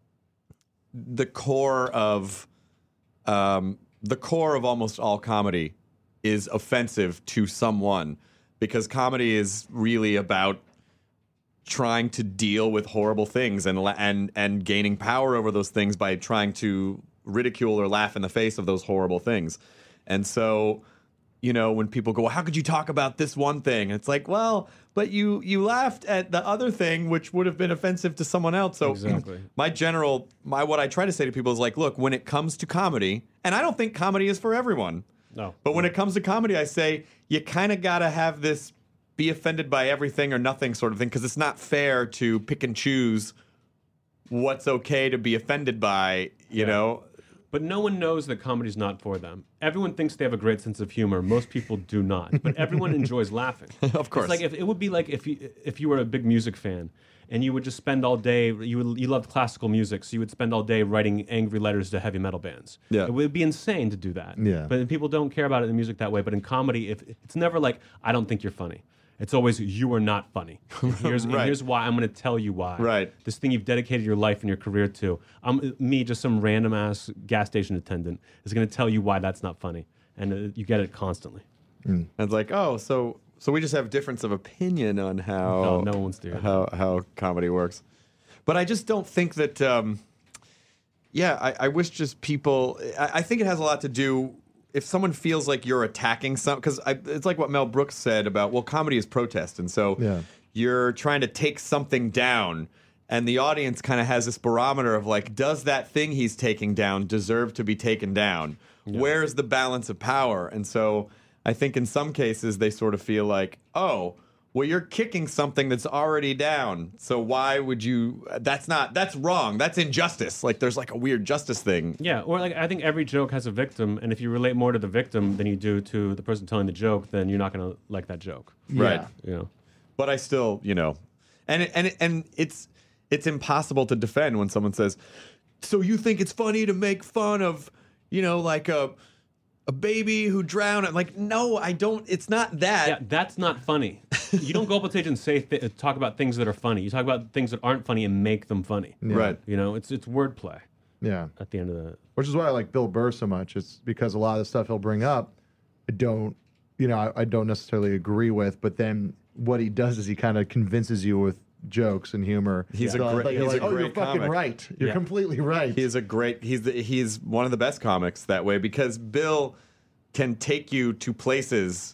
the core of um, the core of almost all comedy is offensive to someone because comedy is really about trying to deal with horrible things and la- and and gaining power over those things by trying to ridicule or laugh in the face of those horrible things. And so, you know, when people go, how could you talk about this one thing? It's like, well, but you you laughed at the other thing, which would have been offensive to someone else. So Exactly. my general, my what I try to say to people is like, look, when it comes to comedy, and I don't think comedy is for everyone. No. But when it comes to comedy, I say you kind of got to have this be offended by everything or nothing sort of thing, because it's not fair to pick and choose what's okay to be offended by, you Yeah. know? But no one knows that comedy's not for them. Everyone thinks they have a great sense of humor. Most people do not. But everyone enjoys laughing. Of course. It's like if, it would be like if you if you were a big music fan and you would just spend all day, you would, you loved classical music, so you would spend all day writing angry letters to heavy metal bands. Yeah. It would be insane to do that. Yeah. But people don't care about it in music that way. But in comedy, if it's never like, I don't think you're funny. It's always, you are not funny. And here's, and Right. here's why. I'm going to tell you why. Right. This thing you've dedicated your life and your career to. I'm, me, just some random ass gas station attendant, is going to tell you why that's not funny. And uh, you get it constantly. And it's like, oh, so so we just have difference of opinion on how No, no one wants to hear that. how how comedy works. But I just don't think that. Um, yeah, I, I wish just people. I, I think it has a lot to do. If someone feels like you're attacking some, because it's like what Mel Brooks said about, well, comedy is protest, and so Yeah. you're trying to take something down, and the audience kind of has this barometer of like, does that thing he's taking down deserve to be taken down? Where's the balance of power? And so I think in some cases they sort of feel like, oh, well, you're kicking something that's already down. So why would you? That's not. That's wrong. That's injustice. Like there's like a weird justice thing. Yeah, or like I think every joke has a victim, and if you relate more to the victim than you do to the person telling the joke, then you're not going to like that joke. Right. You know. But I still, you know, and it, and it, and it's it's impossible to defend when someone says, "So you think it's funny to make fun of, you know, like a a baby who drowned?" I'm like, no, I don't. It's not that. Yeah, that's not funny. You don't go up on stage and say th- talk about things that are funny. You talk about things that aren't funny and make them funny. Right. You know, it's it's wordplay Yeah. at the end of the. Which is why I like Bill Burr so much. It's because a lot of the stuff he'll bring up, I don't, you know, I, I don't necessarily agree with. But then what he does is he kind of convinces you with jokes and humor. He's a So, great- like, you're he's a like, oh, you're great fucking comic." right. You're Yeah. completely right. He's a great. He's the, he's one of the best comics that way because Bill can take you to places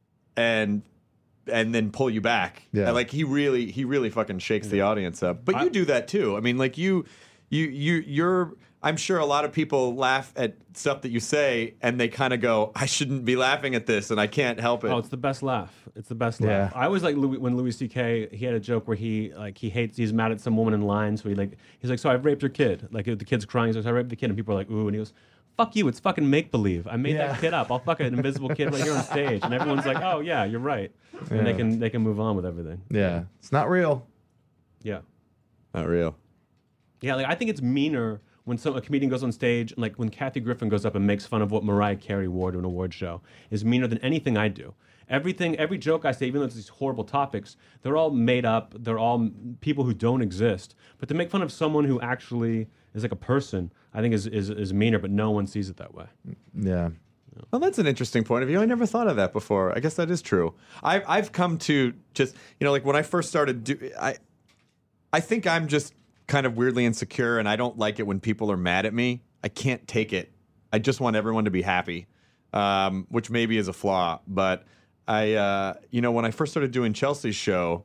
and and then pull you back. Yeah. And, like he really he really fucking shakes the audience up. But I- you do that too. I mean, like you you you you're. I'm sure a lot of people laugh at stuff that you say and they kind of go, I shouldn't be laughing at this and I can't help it. Oh, it's the best laugh. It's the best Yeah. laugh. I always like Louis, when Louis C K he had a joke where he like he hates he's mad at some woman in line, so he like he's like, so I raped your kid. Like if the kid's crying, he's like, so I raped the kid, and people are like, ooh, and he goes, fuck you, it's fucking make believe. I made Yeah. that kid up. I'll fuck an invisible kid right here on stage, and everyone's like, oh yeah, you're right, and they Yeah. can they can move on with everything. yeah. It's not real. Yeah. Not real. Yeah, like I think it's meaner when some a comedian goes on stage, and like when Kathy Griffin goes up and makes fun of what Mariah Carey wore to an award show, is meaner than anything I do. Everything, every joke I say, even though it's these horrible topics, they're all made up. They're all m- people who don't exist. But to make fun of someone who actually is like a person, I think is is, is meaner. But no one sees it that way. Yeah. Well, that's an interesting point of view. I never thought of that before. I guess that is true. I've I've come to just you know like when I first started do I I think I'm just kind of weirdly insecure, and I don't like it when people are mad at me. I can't take it. I just want everyone to be happy, um, which maybe is a flaw. But I, uh, you know, when I first started doing Chelsea's show,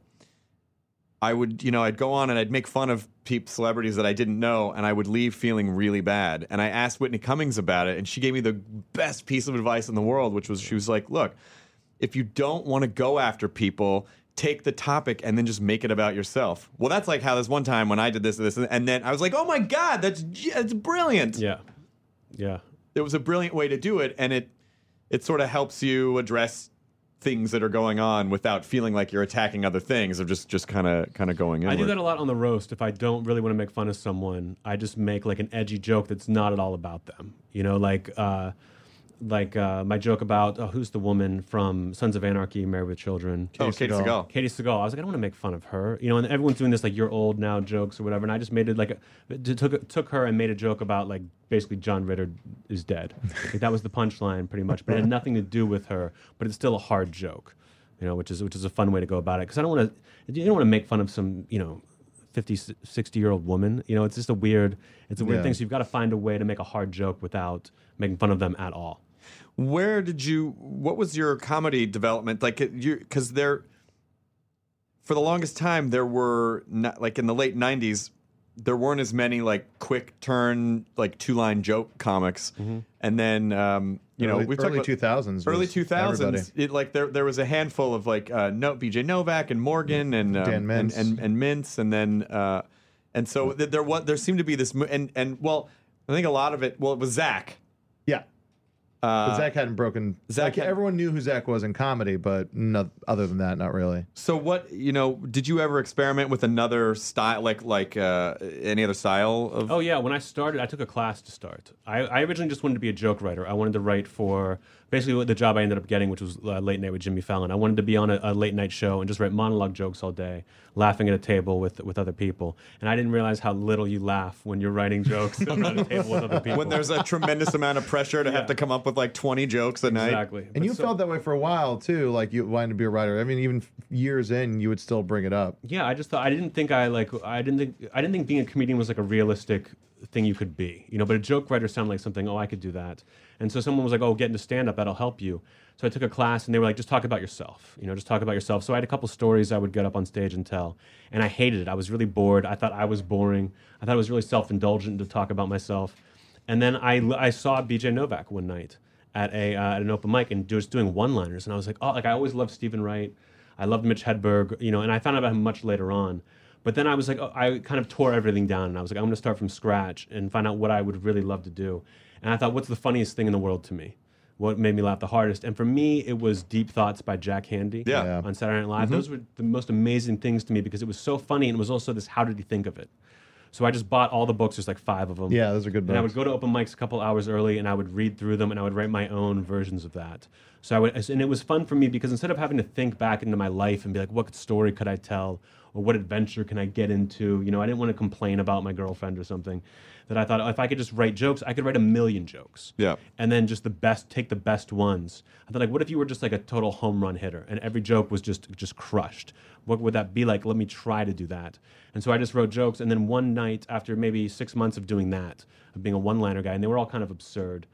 I would, you know, I'd go on and I'd make fun of peop celebrities that I didn't know, and I would leave feeling really bad. And I asked Whitney Cummings about it, and she gave me the best piece of advice in the world, which was she was like, look, if you don't want to go after people, take the topic and then just make it about yourself. Well, that's like how this one time when I did this and this, and then I was like, oh my God, that's that's brilliant. Yeah, yeah. It was a brilliant way to do it, and it it sort of helps you address things that are going on without feeling like you're attacking other things, or just just kind of kind of going inward. I do that a lot on the roast. If I don't really want to make fun of someone, I just make like an edgy joke that's not at all about them. You know, like uh, like uh, my joke about oh, who's the woman from Sons of Anarchy, Married with Children? Oh, Katie Sagal. Katie Sagal. I was like, I don't want to make fun of her. You know, and everyone's doing this like you're old now jokes or whatever, and I just made it like a, took took her and made a joke about like basically John Ritter is dead. Like, that was the punchline pretty much, but it had nothing to do with her. But it's still a hard joke. You know, which is which is a fun way to go about it, because I don't want to you don't want to make fun of some you know fifty, sixty year old woman. You know, it's just a weird it's a weird Yeah. thing. So you've got to find a way to make a hard joke without making fun of them at all. Where did you? What was your comedy development like? You because there, for the longest time, there were not, like in the late nineties, there weren't as many like quick turn like two line joke comics, Mm-hmm. and then um, you know early, we've talked early about two thousands. early two thousands. It like there there was a handful of like uh, no B J Novak and Morgan and um, Dan Mintz. and, and and Mintz, and then uh, and so th- there was there seemed to be this mo- and and well I think a lot of it well it was Zach. Yeah. Uh, But Zach hadn't broken. Zach Zach, had- everyone knew who Zach was in comedy, but no, other than that, not really. So what you know? Did you ever experiment with another style, like like uh, any other style of? Oh yeah, when I started, I took a class to start. I, I originally just wanted to be a joke writer. I wanted to write for basically what the job I ended up getting, which was uh, Late Night with Jimmy Fallon. I wanted to be on a, a late night show and just write monologue jokes all day, laughing at a table with with other people. And I didn't realize how little you laugh when you're writing jokes around a table with other people. When there's a tremendous amount of pressure to have to come up with like twenty jokes a night. Exactly. And But you so- felt that way for a while too, like you wanted to be a writer. I mean, even years in, you would still bring it up. Yeah, I just thought I didn't think I like I didn't think I didn't think being a comedian was like a realistic thing you could be, you know. But a joke writer sounded like something. Oh, I could do that. And so someone was like, "Oh, get into stand up. That'll help you." So I took a class, and they were like, "Just talk about yourself. You know, just talk about yourself." So I had a couple stories I would get up on stage and tell, and I hated it. I was really bored. I thought I was boring. I thought it was really self indulgent to talk about myself. And then I I saw B J Novak one night at a uh, at an open mic and just doing one liners, and I was like, "Oh, like I always loved Stephen Wright. I loved Mitch Hedberg, you know." And I found out about him much later on. But then I was like, oh, I kind of tore everything down, and I was like, I'm going to start from scratch and find out what I would really love to do. And I thought, what's the funniest thing in the world to me? What made me laugh the hardest? And for me, it was Deep Thoughts by Jack Handey Yeah. Yeah. on Saturday Night Live. Those were the most amazing things to me because it was so funny, and it was also this, how did he think of it? So I just bought all the books, there's like five of them. Yeah, those are good And I would books. go to open mics a couple hours early, and I would read through them, and I would write my own versions of that. So I would, and it was fun for me because instead of having to think back into my life and be like, what story could I tell, or what adventure can I get into? You know, I didn't want to complain about my girlfriend or something. That I thought, oh, if I could just write jokes, I could write a million jokes. Yeah. And then just the best, take the best ones. I thought, like, what if you were just like a total home run hitter, and every joke was just just crushed? What would that be like? Let me try to do that. And so I just wrote jokes, and then one night, after maybe six months of doing that, of being a one-liner guy, and they were all kind of absurd,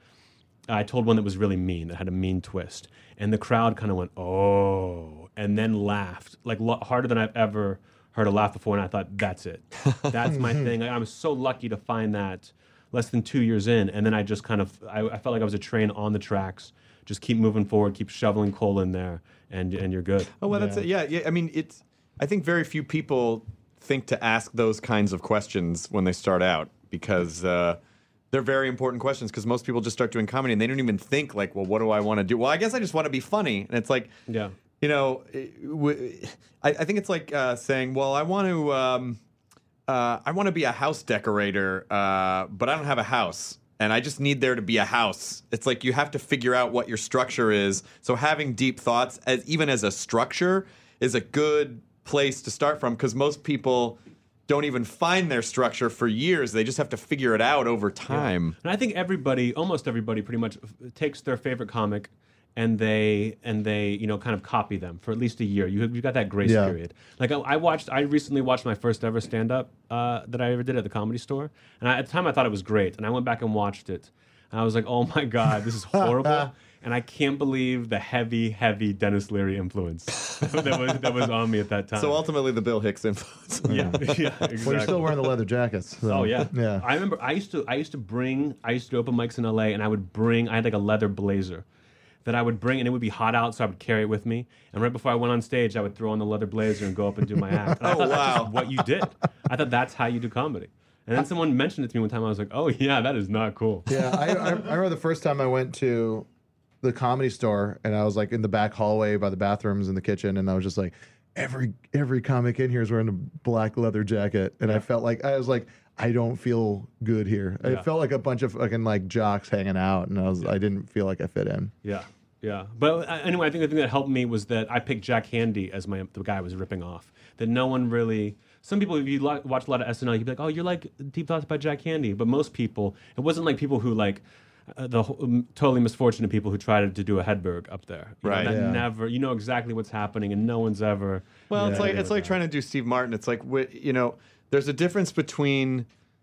I told one that was really mean, that had a mean twist. And the crowd kind of went, oh, and then laughed, like lo- harder than I've ever heard a laugh before. And I thought, that's it. That's my thing. I, I was so lucky to find that less than two years in. And then I just kind of, I, I felt like I was a train on the tracks. Just keep moving forward, keep shoveling coal in there, and and you're good. Oh well, that's it. Yeah, yeah. I mean, it's. I think very few people think to ask those kinds of questions when they start out because uh, they're very important questions. Because most people just start doing comedy and they don't even think like, well, what do I want to do? Well, I guess I just want to be funny, and it's like, Yeah. you know, it- w- I, I think it's like uh, saying, well, I want to. Um, uh, I want to be a house decorator, uh, but I don't have a house. And I just need there to be a house. It's like you have to figure out what your structure is. So having deep thoughts, as even as a structure, is a good place to start from, because most people don't even find their structure for years. They just have to figure it out over time. Yeah. And I think everybody, almost everybody, pretty much f- takes their favorite comic and they and they you know kind of copy them for at least a year. You you've got that grace Yeah. period. Like I, I watched, I recently watched my first ever stand up uh, that I ever did at the Comedy Store, and I, at the time I thought it was great, and I went back and watched it, and I was like, oh my god, this is horrible. And I can't believe the heavy, heavy Dennis Leary influence that was that was on me at that time. So ultimately, the Bill Hicks influence. yeah, yeah, exactly. Well, you're still wearing the leather jackets. so- Oh yeah, Yeah. I remember I used to I used to bring I used to do open mics in L A, and I would bring I had like a leather blazer that I would bring, and it would be hot out, so I would carry it with me. And right before I went on stage, I would throw on the leather blazer and go up and do my act. And I Oh, thought that's wow. just what you did. I thought that's how you do comedy. And then someone mentioned it to me one time. I was like, oh yeah, that is not cool. Yeah, I, I, I remember the first time I went to the Comedy Store, and I was like in the back hallway by the bathrooms in the kitchen, and I was just like, every every comic in here is wearing a black leather jacket, and I felt like I was like, I don't feel good here. Yeah. It felt like a bunch of fucking like jocks hanging out, and I was I didn't feel like I fit in. Yeah, yeah. But uh, anyway, I think the thing that helped me was that I picked Jack Handy as my the guy I was ripping off. That no one really. Some people, if you lo- watch a lot of S N L, you'd be like, oh, you're like Deep Thoughts by Jack Handy. But most people, it wasn't like people who like uh, the whole, um, totally misfortunate people who tried to do a Hedberg up there. You know, Right. that Yeah. never, you know exactly what's happening, and no one's ever. Well, it's Yeah, like I it's know like that. trying to do Steve Martin. It's like wh- you know, there's a difference between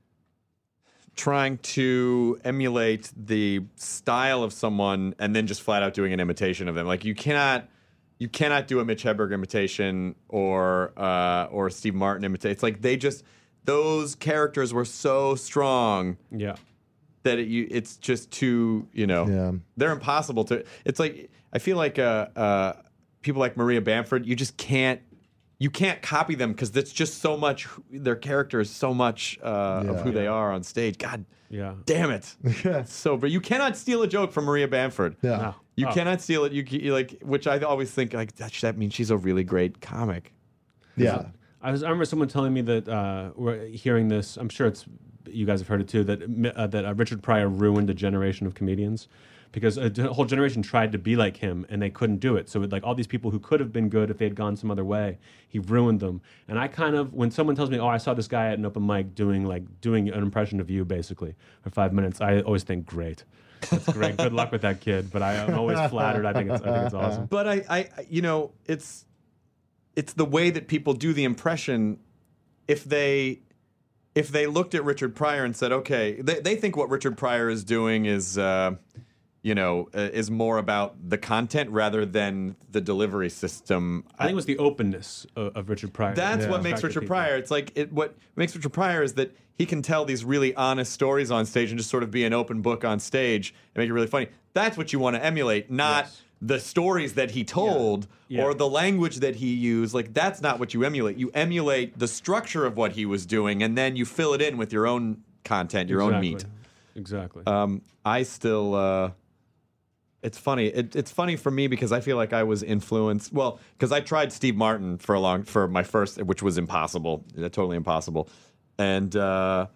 trying to emulate the style of someone and then just flat out doing an imitation of them. Like you cannot, you cannot do a Mitch Hedberg imitation or uh, or a Steve Martin imitation. It's like they just those characters were so strong Yeah. that it, you, it's just too, you know, Yeah. they're impossible to. It's like I feel like uh, uh, people like Maria Bamford, you just can't, you can't copy them because that's just so much. Their character is so much uh, Yeah. of who they are on stage. God Yeah. damn it! Yeah. So, but you cannot steal a joke from Maria Bamford. Yeah. No. You Oh. cannot steal it. You, c- you like, which I always think like that, that means she's a really great comic. Yeah. I was. I remember someone telling me that uh, we're hearing this. I'm sure it's you guys have heard it too. That uh, that uh, Richard Pryor ruined a generation of comedians because a d- whole generation tried to be like him and they couldn't do it. So it, like all these people who could have been good if they had gone some other way, he ruined them. And I kind of when someone tells me, "Oh, I saw this guy at an open mic doing like doing an impression of you basically for five minutes," I always think, "Great." That's great. Good luck with that kid. But I am always flattered. I think it's. I think it's awesome. But I, I, you know, it's it's the way that people do the impression. If they if they looked at Richard Pryor and said, okay, they they think what Richard Pryor is doing is, uh, you know, uh, is more about the content rather than the delivery system. I think it was the openness of, of Richard Pryor. That's that what makes attracted Richard people. Pryor. It's like it, what makes Richard Pryor is that he can tell these really honest stories on stage and just sort of be an open book on stage and make it really funny. That's what you want to emulate, not Yes. the stories that he told Yeah. or the language that he used. Like that's not what you emulate. You emulate the structure of what he was doing, and then you fill it in with your own content, your own meat. Exactly. Um, I still. Uh, it's funny. It, it's funny for me because I feel like I was influenced. Well, because I tried Steve Martin for a long for my first, which was impossible, uh, totally impossible, and uh,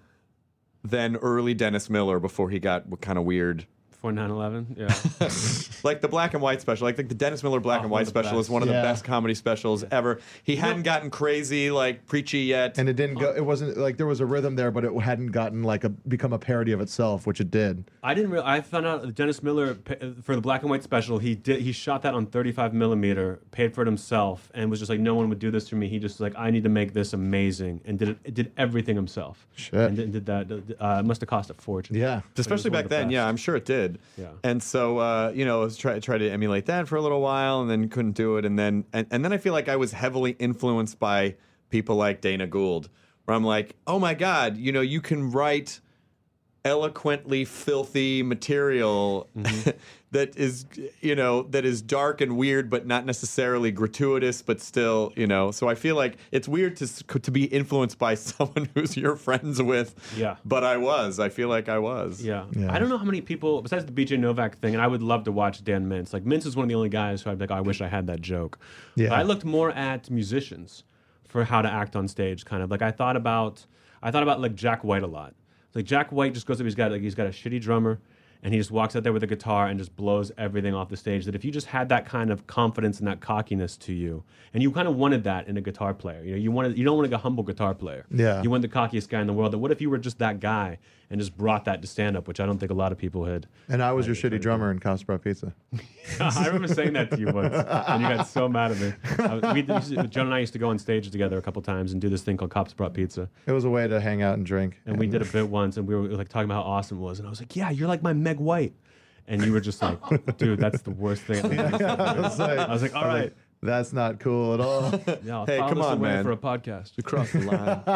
then early Dennis Miller before he got kind of weird. Before nine eleven, yeah. Like the black and white special, like the Dennis Miller black Oh, and one white of the special is best. one of Yeah. the best comedy specials ever. He hadn't gotten crazy like preachy yet. And it didn't go. It wasn't like there was a rhythm there, but it hadn't gotten like a become a parody of itself, which it did. I didn't. Real, I found out that Dennis Miller pa- for the black and white special. He did. He shot that on thirty-five millimeter, paid for it himself, and was just like, no one would do this for me. He just was like, I need to make this amazing, and did it. Did everything himself. Shit. And did, did that. Uh, it must have cost a fortune. Yeah. Especially It was one back of the then, best. yeah, I'm sure it did. Yeah. And so, uh, you know, I was try try to emulate that for a little while, and then couldn't do it, and then and, and then I feel like I was heavily influenced by people like Dana Gould, where I'm like, oh my God, you know, you can write eloquently filthy material that is, you know, that is dark and weird, but not necessarily gratuitous, but still, you know. So I feel like it's weird to s- to be influenced by someone who's you're friends with. Yeah. But I was. I feel like I was. Yeah. Yeah. I don't know how many people, besides the B J Novak thing, and I would love to watch Dan Mintz. Like, Mintz is one of the only guys who I'd be like, oh, I wish I had that joke. Yeah. But I looked more at musicians for how to act on stage, kind of. Like, I thought about, I thought about like Jack White a lot. Like Jack White just goes up, he's got like he's got a shitty drummer, and he just walks out there with a guitar and just blows everything off the stage. That if you just had that kind of confidence and that cockiness to you, and you kind of wanted that in a guitar player, you know, you wanted you don't want like a humble guitar player. Yeah. You want the cockiest guy in the world. That what if you were just that guy and just brought that to stand up, which I don't think a lot of people had. And I was your shitty drummer in Cops Brought Pizza. I remember saying that to you once, and you got so mad at me. I was, we, used to- Joan and I used to go on stage together a couple times and do this thing called Cops Brought Pizza. It was a way to hang out and drink. And we did a bit once, and we were like talking about how awesome it was, and I was like, "Yeah, you're like my Meg White," and you were just like, "Dude, that's the worst thing." I've ever said." I was like, I was like, "All I was right, like, that's not cool at all. yeah, I'll Hey, file come this on, away man. for a podcast." You crossed the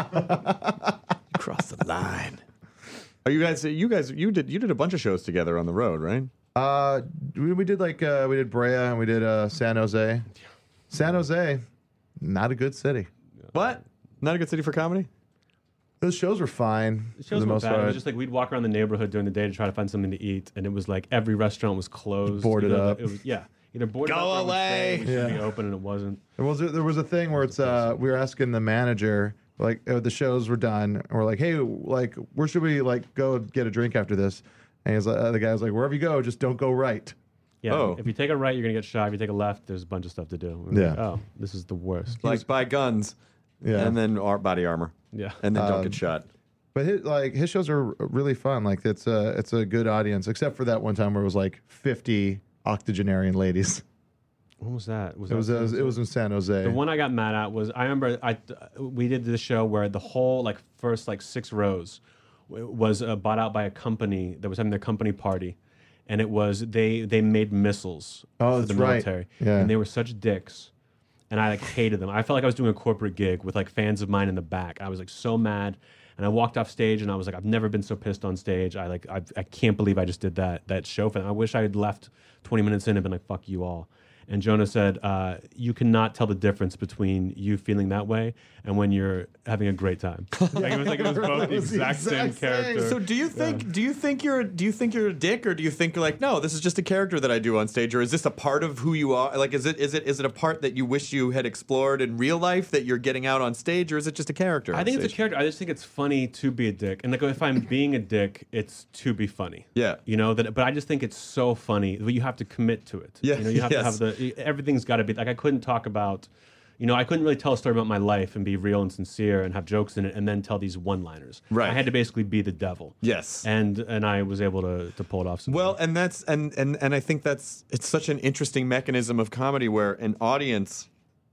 line. You crossed the line. Are you guys? You guys? You did? You did a bunch of shows together on the road, right? Uh, we, we did like uh, we did Brea and we did uh, San Jose. San Jose, not a good city. What? Not a good city for comedy? Those shows were fine The for shows the weren't most bad. It part. was just like we'd walk around the neighborhood during the day to try to find something to eat, and it was like every restaurant was closed, Boarded Either- up. It was yeah, either boarded Go up or it was away. saying it should be Yeah. open, and it wasn't. There was a, there was a thing where it's uh we were asking the manager like uh, the shows were done and we're like, hey, like where should we like go get a drink after this? And he's like, uh, the guy was like, wherever you go, just don't go right. Yeah, Oh. if you take a right, you're gonna get shot. If you take a left, there's a bunch of stuff to do. We were like, Yeah. oh, this is the worst. Like buy guns, Yeah. and then ar- body armor, Yeah. and then don't Um, get shot. But his, like his shows are really fun. Like it's a it's a good audience, except for that one time where it was like fifty octogenarian ladies. What was that? Was It that was it was, it was in San Jose. The one I got mad at was I remember I we did this show where the whole like first like six rows w- was uh, bought out by a company that was having their company party, and it was they they made missiles Oh, for that's the right. military, Yeah. and they were such dicks, and I like hated them. I felt like I was doing a corporate gig with like fans of mine in the back. I was like so mad, and I walked off stage and I was like, I've never been so pissed on stage. I like I I can't believe I just did that that show for them. I wish I had left twenty minutes in and been like, fuck you all. And Jonah said, uh, you cannot tell the difference between you feeling that way and when you're having a great time. Like, it was like it was both the It was the exact, same exact same. character. So do you think do you think you're do you think you're a dick, or do you think you're like, no, this is just a character that I do on stage, or is this a part of who you are? Like, is it is it is it a part that you wish you had explored in real life that you're getting out on stage, or is it just a character? I on think it's a stage? character. I just think it's funny to be a dick, and like if I'm being a dick, it's to be funny. Yeah. you know that. But I just think it's so funny. But you have to commit to it. Yeah, you know, you have yes. to have the. Everything's got to be like I couldn't talk about. You know, I couldn't really tell a story about my life and be real and sincere and have jokes in it, and then tell these one-liners. Right. I had to basically be the devil. Yes. And and I was able to to pull it off. Somehow. Well, and that's and and and I think that's it's such an interesting mechanism of comedy where an audience,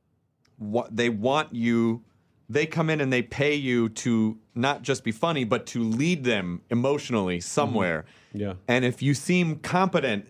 what they want you, they come in and they pay you to not just be funny, but to lead them emotionally somewhere. Yeah. And if you seem competent,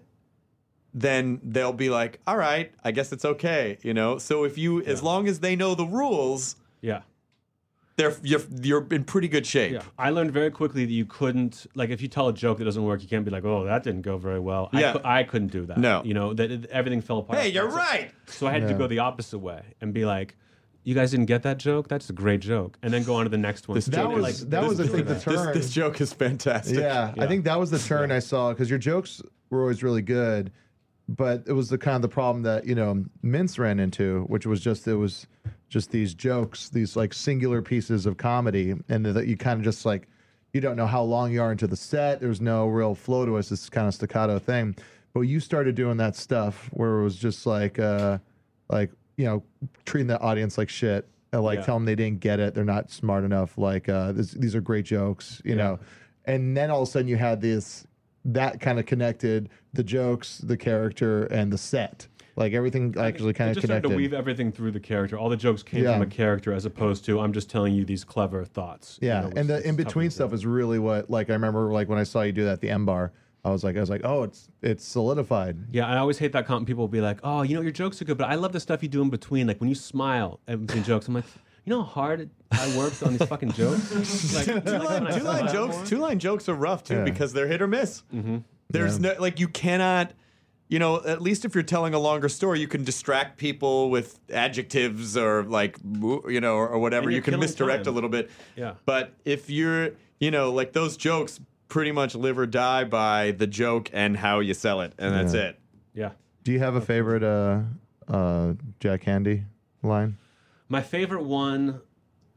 then they'll be like, all right, I guess it's okay, you know. So if you, as long as they know the rules, yeah. they're you're you're in pretty good shape. Yeah, I learned very quickly that you couldn't, like, if you tell a joke that doesn't work, you can't be like, "Oh, that didn't go very well." Yeah. I, cou- I couldn't do that. No. you know that it- everything fell apart. Hey, you're So- right. So I had to go the opposite way and be like, "You guys didn't get that joke? That's a great joke," and then go on to the next one. This that joke was is- that was I think the This, turn. this joke is fantastic. Yeah, I think that was the turn I saw because your jokes were always really good, but it was the kind of the problem that you know Mince ran into, which was just it was just these jokes, these like singular pieces of comedy, and that you kind of just like you don't know how long you are into the set. There's no real flow to us. This kind of staccato thing, but you started doing that stuff where it was just like uh, like you know treating the audience like shit. And like Yeah. tell them they didn't get it, they're not smart enough. Like uh, this, these are great jokes, you know. And then all of a sudden you had this that kind of connected the jokes, the character, and the set. Like everything actually kind I of just started connected. to weave everything through the character. All the jokes came Yeah. from a character as opposed to I'm just telling you these clever thoughts. you Yeah, know, which and the is in tough between to stuff do. is really what like I remember like when I saw you do that at the M Bar. I was like I was like oh it's it's solidified. Yeah, I always hate that comment. People will be like, "Oh, you know, your jokes are good, but I love the stuff you do in between. Like when you smile in between jokes." I'm like, you know how hard it- I worked on these fucking jokes. Like, two like line, when I two line smile jokes. more. Two line jokes are rough too Yeah. because they're hit or miss. Mm-hmm. There's no like you cannot. You know, at least if you're telling a longer story, you can distract people with adjectives or like, you know, or, or whatever. And you're You can killing misdirect time. a little bit. Yeah. But if you're, you know, like those jokes pretty much live or die by the joke and how you sell it, and that's Yeah. it. Yeah. Do you have a favorite uh, uh, Jack Handy line? My favorite one,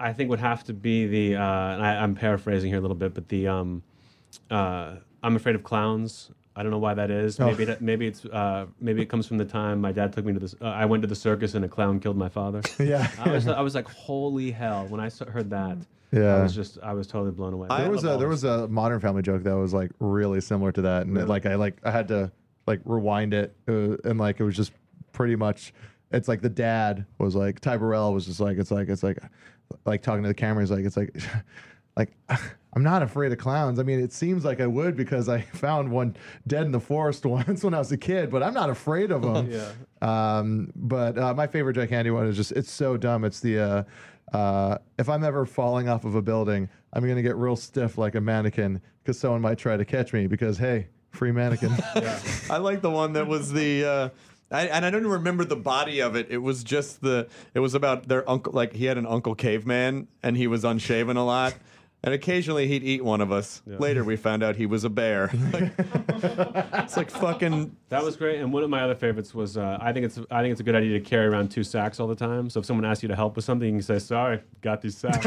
I think would have to be the. Uh, and I, I'm paraphrasing here a little bit, but the. Um, uh, I'm afraid of clowns. I don't know why that is. Oh. Maybe it, maybe it's uh, maybe it comes from the time my dad took me to this. Uh, I went to the circus and a clown killed my father. Yeah. I was I was like, holy hell! When I saw, heard that, Yeah. I was just I was totally blown away. There was a there was a Modern Family joke that was like really similar to that, and Really? like I like I had to like rewind it, uh, and like it was just pretty much. It's like the dad was like Ty Burrell was just like it's like it's like like talking to the camera. He's like it's like like I'm not afraid of clowns. I mean, it seems like I would because I found one dead in the forest once when I was a kid, but I'm not afraid of them. Yeah. Um, but uh, my favorite Jack Handy one is just it's so dumb. It's the uh, uh, if I'm ever falling off of a building, I'm gonna get real stiff like a mannequin because someone might try to catch me because hey, free mannequin. Yeah. I like the one that was the. Uh, I, and I don't even remember the body of it. It was just the. It was about their uncle. Like he had an uncle caveman, and he was unshaven a lot. And occasionally he'd eat one of us. Yeah. Later we found out he was a bear. Like, it's like fucking. That was great, and one of my other favorites was uh, I think it's I think it's a good idea to carry around two sacks all the time. So if someone asks you to help with something, you can say, "Sorry, got these sacks."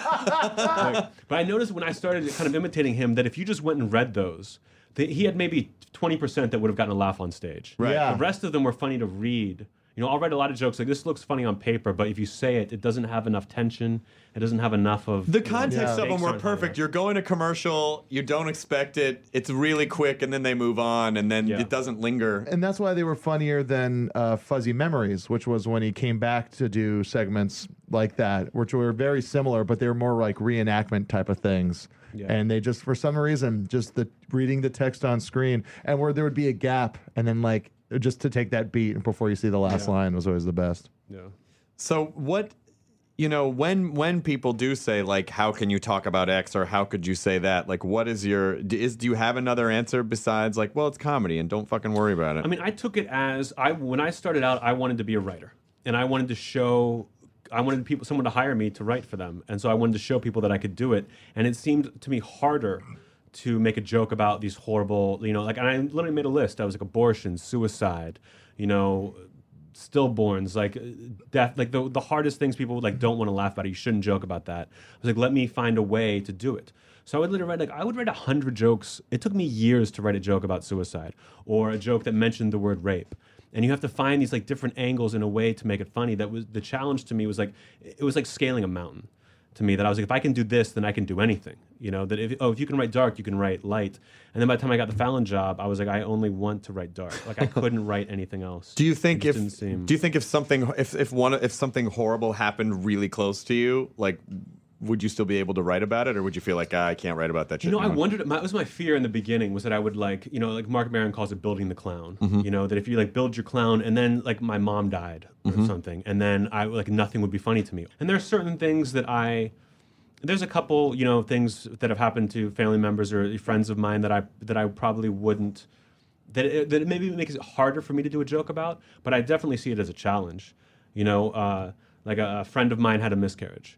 Like, but I noticed when I started kind of imitating him that if you just went and read those, that he had maybe twenty percent that would have gotten a laugh on stage. Right. Yeah. The rest of them were funny to read. You know, I'll write a lot of jokes like this looks funny on paper, but if you say it, it doesn't have enough tension. It doesn't have enough of The you know, context Yeah. of them stakes were aren't high perfect. enough. You're going to commercial, you don't expect it, it's really quick, and then they move on, and then Yeah. it doesn't linger. And that's why they were funnier than uh, Fuzzy Memories, which was when he came back to do segments like that, which were very similar, but they were more like reenactment type of things. Yeah. And they just, for some reason, just the reading the text on screen, and where there would be a gap, and then like just to take that beat before you see the last Yeah. line was always the best. Yeah. So what, you know, when when people do say like, how can you talk about X or how could you say that? Like, what is your d- is do you have another answer besides like, well, it's comedy and don't fucking worry about it? I mean, I took it as I when I started out, I wanted to be a writer, and I wanted to show, I wanted people, someone to hire me to write for them, and so I wanted to show people that I could do it. And it seemed to me harder to make a joke about these horrible, you know, like, and I literally made a list. I was like abortion, suicide, you know, stillborns, like uh, death, like the the hardest things people like don't want to laugh about. You shouldn't joke about that. I was like, let me find a way to do it. So I would literally write like I would write a hundred jokes. It took me years to write a joke about suicide or a joke that mentioned the word rape. And you have to find these like different angles in a way to make it funny. That was the challenge to me. Was like it was like scaling a mountain to me. That I was like, if I can do this, then I can do anything. You know, that if oh if you can write dark, you can write light. And then by the time I got the Fallon job, I was like, I only want to write dark. Like I couldn't write anything else. do you think It if just didn't seem- do you think if something if if one if something horrible happened really close to you, like would you still be able to write about it, or would you feel like ah, I can't write about that shit? You know, I anymore? wondered. My, it was my fear in the beginning was that I would like, you know, like Mark Maron calls it building the clown. You know, that if you like build your clown, and then like my mom died or something, and then I like nothing would be funny to me. And there are certain things that I, there's a couple, you know, things that have happened to family members or friends of mine that I that I probably wouldn't, that it, that it maybe makes it harder for me to do a joke about. But I definitely see it as a challenge. You know, uh, like a, a friend of mine had a miscarriage.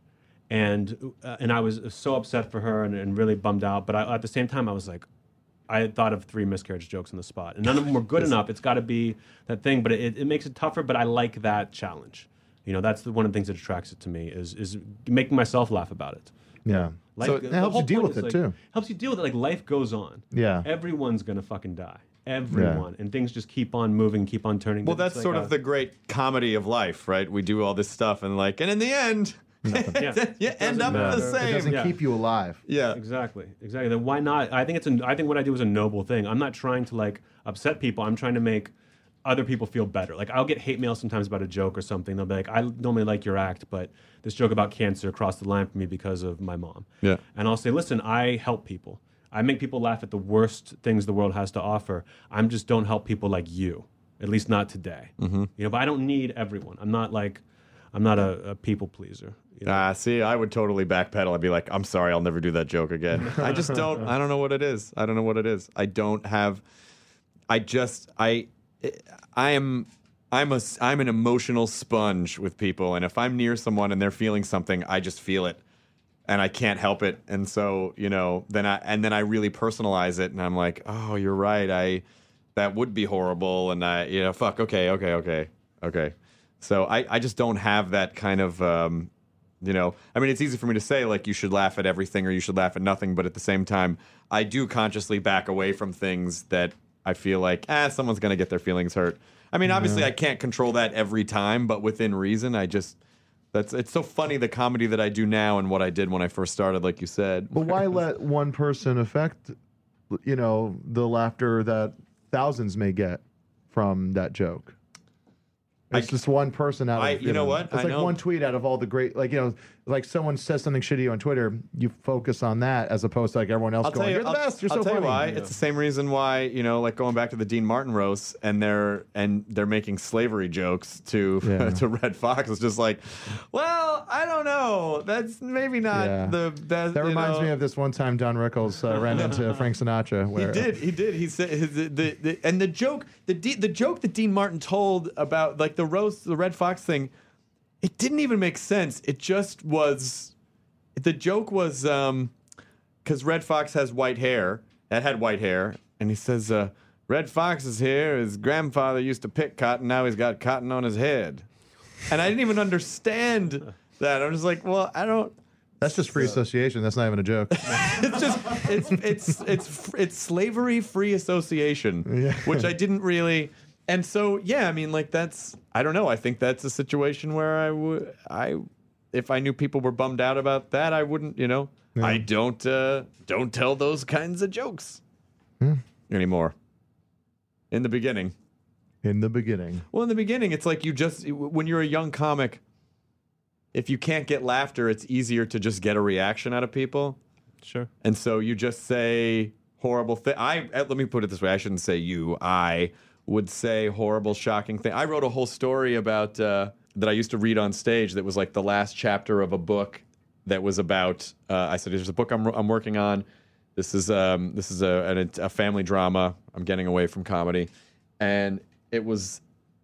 And uh, and I was so upset for her and, and really bummed out. But I, at the same time, I was like, I had thought of three miscarriage jokes on the spot, and none of them were good enough. It's got to be that thing, but it, it makes it tougher. But I like that challenge. You know, that's the, one of the things that attracts it to me is is making myself laugh about it. Yeah. Life, So it the helps whole you deal point with is, it like, too. Helps you deal with it. Like life goes on. Yeah. Everyone's gonna fucking die. Everyone, and things just keep on moving, keep on turning. Well, It's that's like sort a- of the great comedy of life, right? We do all this stuff, and like, and in the end, Yeah. you It end doesn't up matter. the It same. doesn't Yeah. keep you alive. Yeah. Exactly, exactly. Then why not? I think it's a, I think what I do is a noble thing. I'm not trying to like upset people. I'm trying to make other people feel better. Like I'll get hate mail sometimes about a joke or something. They'll be like, I normally like your act, but this joke about cancer crossed the line for me because of my mom. Yeah. And I'll say, listen, I help people. I make people laugh at the worst things the world has to offer. I'm just don't help people like you, at least not today. Mm-hmm. You know, but I don't need everyone. I'm not like, I'm not a, a people pleaser. You know? Ah, see, I would totally backpedal. I'd be like, I'm sorry, I'll never do that joke again. I just don't, I don't know what it is. I don't know what it is. I don't have, I just, I, I am, I'm a, I'm an emotional sponge with people. And if I'm near someone and they're feeling something, I just feel it. And I can't help it. And so, you know, then I, and then I really personalize it. And I'm like, oh, you're right. I, that would be horrible. And I, you know, fuck, okay, okay, okay, okay. So I, I just don't have that kind of, um, You know, I mean, it's easy for me to say, like, you should laugh at everything or you should laugh at nothing. But at the same time, I do consciously back away from things that I feel like, ah, someone's going to get their feelings hurt. I mean, obviously, I can't control that every time, but within reason, I just, that's, it's so funny, the comedy that I do now and what I did when I first started, like you said. But why let one person affect, you know, the laughter that thousands may get from that joke? It's I, just one person out of, I, you, you know, know what? It's I like know. one tweet out of all the great, like, you know, like someone says something shitty on Twitter, you focus on that as opposed to like everyone else I'll going, tell you, you're the I'll, best, you're I'll so tell funny. you why. Yeah. It's the same reason why, you know, like going back to the Dean Martin roast, and they're and they're making slavery jokes to Yeah. to Red Fox. It's just like, well, I don't know. That's maybe not Yeah. the best. That you reminds know. me of this one time Don Rickles uh, ran into Frank Sinatra. Where, He did. He did. He said his, the, the, the and the joke the D, the joke that Dean Martin told about like the roast, the Red Fox thing. It didn't even make sense. It just was. The joke was um, because Red Fox has white hair. That had white hair, and he says, uh, "Red Fox is here. His grandfather used to pick cotton. Now he's got cotton on his head." And I didn't even understand that. I'm just like, well, I don't. That's just free association. That's not even a joke. It's just it's it's it's it's slavery free association, Yeah. which I didn't really. And so yeah, I mean, like that's I don't know. I think that's a situation where I would I if I knew people were bummed out about that, I wouldn't. You know, I don't uh, don't tell those kinds of jokes anymore. In the beginning. In the beginning. Well, in the beginning, it's like you just when you're a young comic, if you can't get laughter, it's easier to just get a reaction out of people. Sure. And so you just say horrible thing. I uh, let me put it this way. I shouldn't say you. I would say horrible, shocking thing. I wrote a whole story about uh, that I used to read on stage. That was like the last chapter of a book that was about. Uh, I said, "There's a book I'm I'm working on. This is um this is a a, a family drama. I'm getting away from comedy, and it was."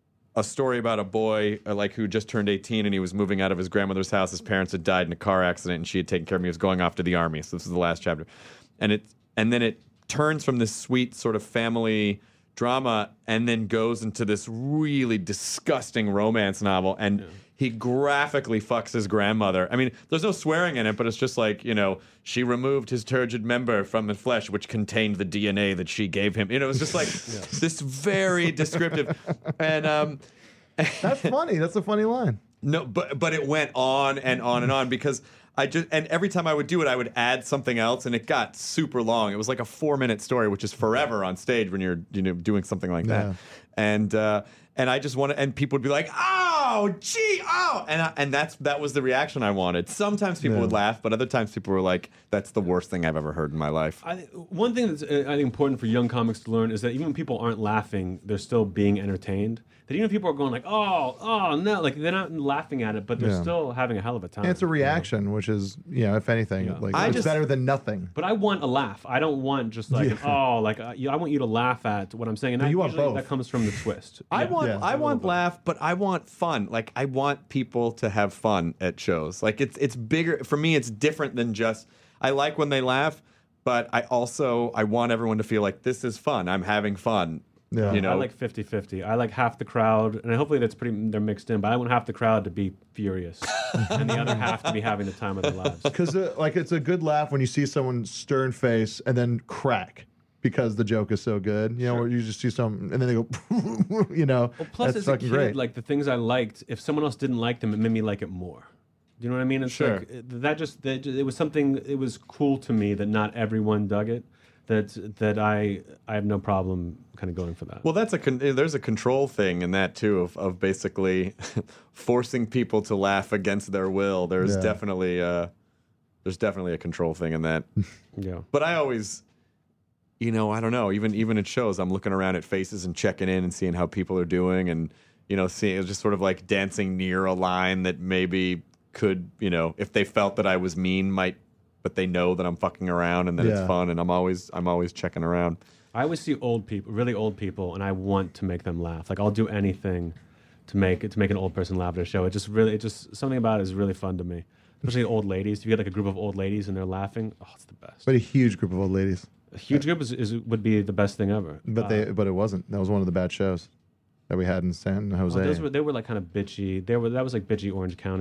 A story about a boy uh, like who just turned eighteen and he was moving out of his grandmother's house. His parents had died in a car accident and she had taken care of him. He was going off to the army. So this is the last chapter. And it and then it turns from this sweet sort of family drama and then goes into this really disgusting romance novel. And yeah. he graphically fucks his grandmother. I mean, there's no swearing in it, but it's just like, you know, she removed his turgid member from the flesh, which contained the D N A that she gave him. You know, it's just like yeah. this very descriptive. And um, that's funny. That's a funny line. No, but but it went on and on and on because I just and every time I would do it, I would add something else, and it got super long. It was like a four minute story, which is forever on stage when you're you know doing something like that. Yeah. And uh, and I just wanted, and people would be like, "Oh, gee, oh," and I, and that's that was the reaction I wanted. Sometimes people Yeah. would laugh, but other times people were like, "That's the worst thing I've ever heard in my life." I, one thing that's uh, I think important for young comics to learn is that even when people aren't laughing, they're still being entertained. That even if people are going like, "Oh, oh no," like they're not laughing at it, but they're Yeah. still having a hell of a time. And it's a reaction, which is, you know, if anything, Yeah. like I it's just- better than nothing. But I want a laugh. I don't want just like, Yeah. oh, like uh, you- I want you to laugh at what I'm saying. And But that, you want usually both. that comes from the twist. I Yeah. want Yeah. I want laugh, but I want fun. Like I want people to have fun at shows. Like it's it's bigger for me. It's different than just. I like when they laugh, but I also I want everyone to feel like this is fun. I'm having fun. Yeah. You know, I like fifty-fifty. I like half the crowd, and hopefully that's pretty. They're mixed in, but I want half the crowd to be furious, and the other half to be having the time of their lives. Because uh, like it's a good laugh when you see someone stern face and then crack because the joke is so good. You know, where you just see some and then they go, you know, Well, plus, that's as a fucking kid, great. like the things I liked, if someone else didn't like them, it made me like it more. Do you know what I mean? It's Sure. like uh, that. Just that, it was something. It was cool to me that not everyone dug it. That that I I have no problem kind of going for that. well, that's a con- there's a control thing in that too of of basically forcing people to laugh against their will. There's Yeah. definitely uh there's definitely a control thing in that. yeah. But I always, you know, I don't know. Even even at shows, I'm looking around at faces and checking in and seeing how people are doing, and you know, seeing it was just sort of like dancing near a line that maybe could, you know, if they felt that I was mean, might, but they know that I'm fucking around and that Yeah. it's fun, and I'm always I'm always checking around. I always see old people, really old people, and I want to make them laugh. Like I'll do anything to make to make an old person laugh at a show. It just really, it just something about it is really fun to me. Especially old ladies. If you get like a group of old ladies and they're laughing, oh, it's the best. but a huge group of old ladies. A huge group is, is would be the best thing ever. But Uh, they, but it wasn't. That was one of the bad shows that we had in San Jose. oh, those were they were like kind of bitchy. They were that was like bitchy Orange County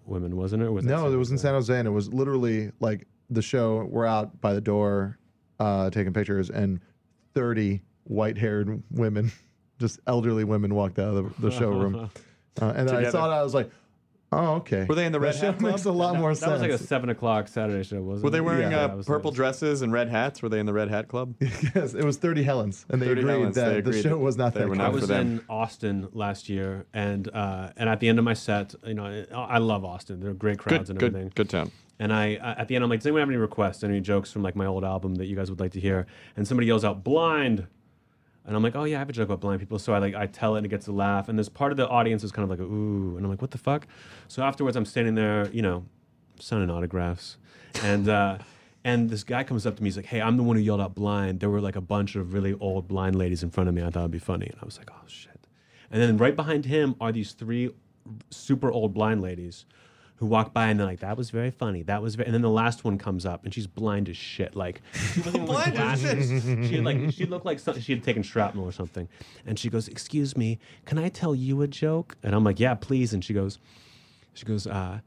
women, wasn't it? Or was that No, San it was in Jose? San Jose, and it was literally like the show. We're out by the door uh, taking pictures, and thirty white-haired women, just elderly women, walked out of the, the showroom. Uh, and then I Together. saw it, I was like, oh, okay. Were they in the Red That show Hat Club? makes a lot more That sense. was like a seven o'clock Saturday show, wasn't Were they it? wearing Yeah, uh, that was purple nice. dresses and red hats? Were they in the Red Hat Club? Yes, it was thirty Helens, and they thirty agreed Helens, that they the agreed show that was not they that were good. not I for was them. in Austin last year, and uh, and at the end of my set, you know, I, I love Austin. They're great crowds Good, and good, everything. good town. And I, uh, at the end, I'm like, does anyone have any requests, any jokes from like my old album that you guys would like to hear? And somebody yells out, "Blind!" And I'm like, oh yeah, I have a joke about blind people. So I like, I tell it and it gets a laugh. And this part of the audience is kind of like, ooh. And I'm like, what the fuck? So afterwards, I'm standing there, you know, signing autographs, and uh, and this guy comes up to me. He's like, hey, I'm the one who yelled out blind. There were like a bunch of really old blind ladies in front of me. I thought it'd be funny, and I was like, oh shit. And then right behind him are these three super old blind ladies who walk by, and they're like, that was very funny. That was very. And then the last one comes up, and she's blind as shit. Like she wasn't even with Blind as glasses. She had like she looked like some, she had taken shrapnel or something. And she goes, excuse me, can I tell you a joke? And I'm like, yeah, please. And she goes, she goes, uh,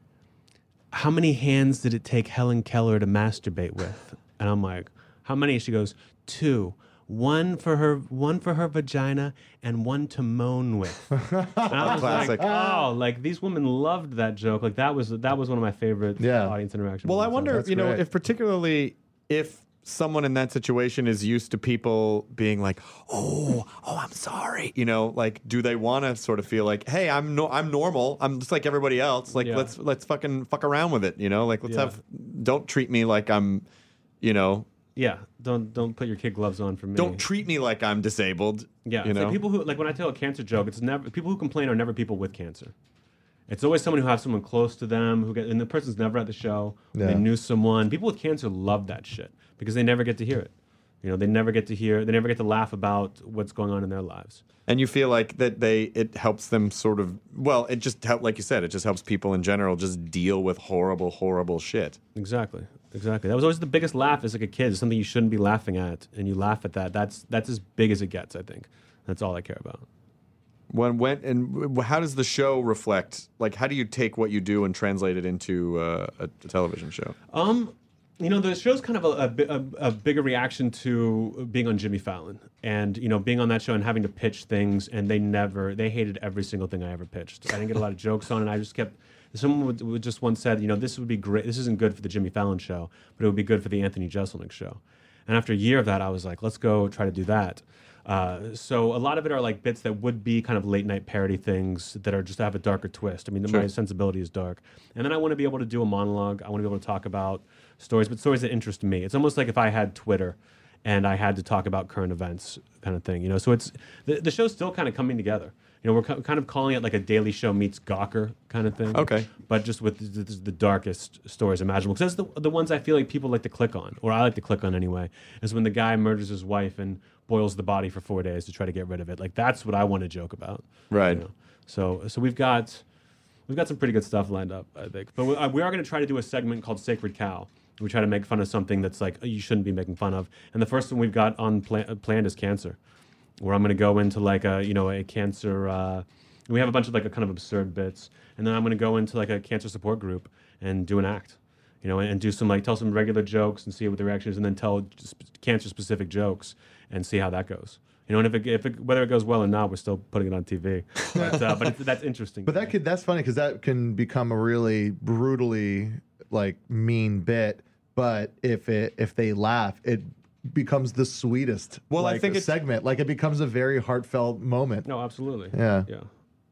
how many hands did it take Helen Keller to masturbate with? And I'm like, how many? She goes, two. One for her, one for her vagina, and one to moan with. And I was Classic. like, oh, like these women loved that joke. Like that was that was one of my favorite Yeah. audience interaction. Well, I moments. wonder, That's you know, great. if particularly if someone in that situation is used to people being like, "Oh, oh, I'm sorry," you know, like, do they want to sort of feel like, "Hey, I'm no, I'm normal. I'm just like everybody else. Like, Yeah. let's let's fucking fuck around with it, you know? Like, let's Yeah. have. Don't treat me like I'm, you know, Yeah, don't don't put your kid gloves on for me. don't treat me like I'm disabled. Yeah, you it's know, like people who like when I tell a cancer joke, it's never people who complain are never people with cancer. It's always someone who has someone close to them who get, and the person's never at the show. Yeah. They knew someone. People with cancer love that shit because they never get to hear it. You know, they never get to hear. They never get to laugh about what's going on in their lives. and you feel like that they it helps them sort of well, it just help like you said, it just helps people in general just deal with horrible, horrible shit. Exactly, exactly. That was always the biggest laugh as like a kid. It's something you shouldn't be laughing at, and you laugh at that. That's that's as big as it gets. I think that's all I care about. When when and w- how does the show reflect? Like, how do you take what you do and translate it into uh, a, a television show? Um, you know, the show's kind of a, a, bi- a, a bigger reaction to being on Jimmy Fallon, and you know, being on that show and having to pitch things, and they never, they hated every single thing I ever pitched. I didn't get a lot of jokes on it. I just kept. Someone would, would just once said, you know, this would be great. This isn't good for the Jimmy Fallon show, but it would be good for the Anthony Jeselnik show. And after a year of that, I was like, let's go try to do that. Uh, so a lot of it are like bits that would be kind of late night parody things that are just have a darker twist. I mean, Sure. my sensibility is dark, and then I want to be able to do a monologue. I want to be able to talk about stories, but stories that interest me. It's almost like if I had Twitter and I had to talk about current events, kind of thing. You know, so it's the, the show's still kind of coming together. You know, we're co- kind of calling it like a Daily Show meets Gawker kind of thing. Okay. But just with the, the, the darkest stories imaginable. Because that's the, the ones I feel like people like to click on, or I like to click on anyway, is when the guy murders his wife and boils the body for four days to try to get rid of it. Like, that's what I want to joke about. Right. You know? So so we've got we've got some pretty good stuff lined up, I think. But we, uh, we are going to try to do a segment called Sacred Cow. We try to make fun of something that's like, oh, you shouldn't be making fun of. And the first one we've got on plan- planned is cancer, where I'm going to go into like a, you know, a cancer, uh, we have a bunch of like a kind of absurd bits. And then I'm going to go into like a cancer support group and do an act, you know, and, and do some like, tell some regular jokes and see what the reaction is, and then tell cancer specific jokes and see how that goes. You know, and if it, if it, whether it goes well or not, we're still putting it on T V. But, uh, but it's, that's interesting. But that could that's funny because that can become a really brutally like mean bit. But if it if they laugh, it becomes the sweetest. Well, I like, think it's- segment. Like it becomes a very heartfelt moment. No, absolutely. Yeah. Yeah.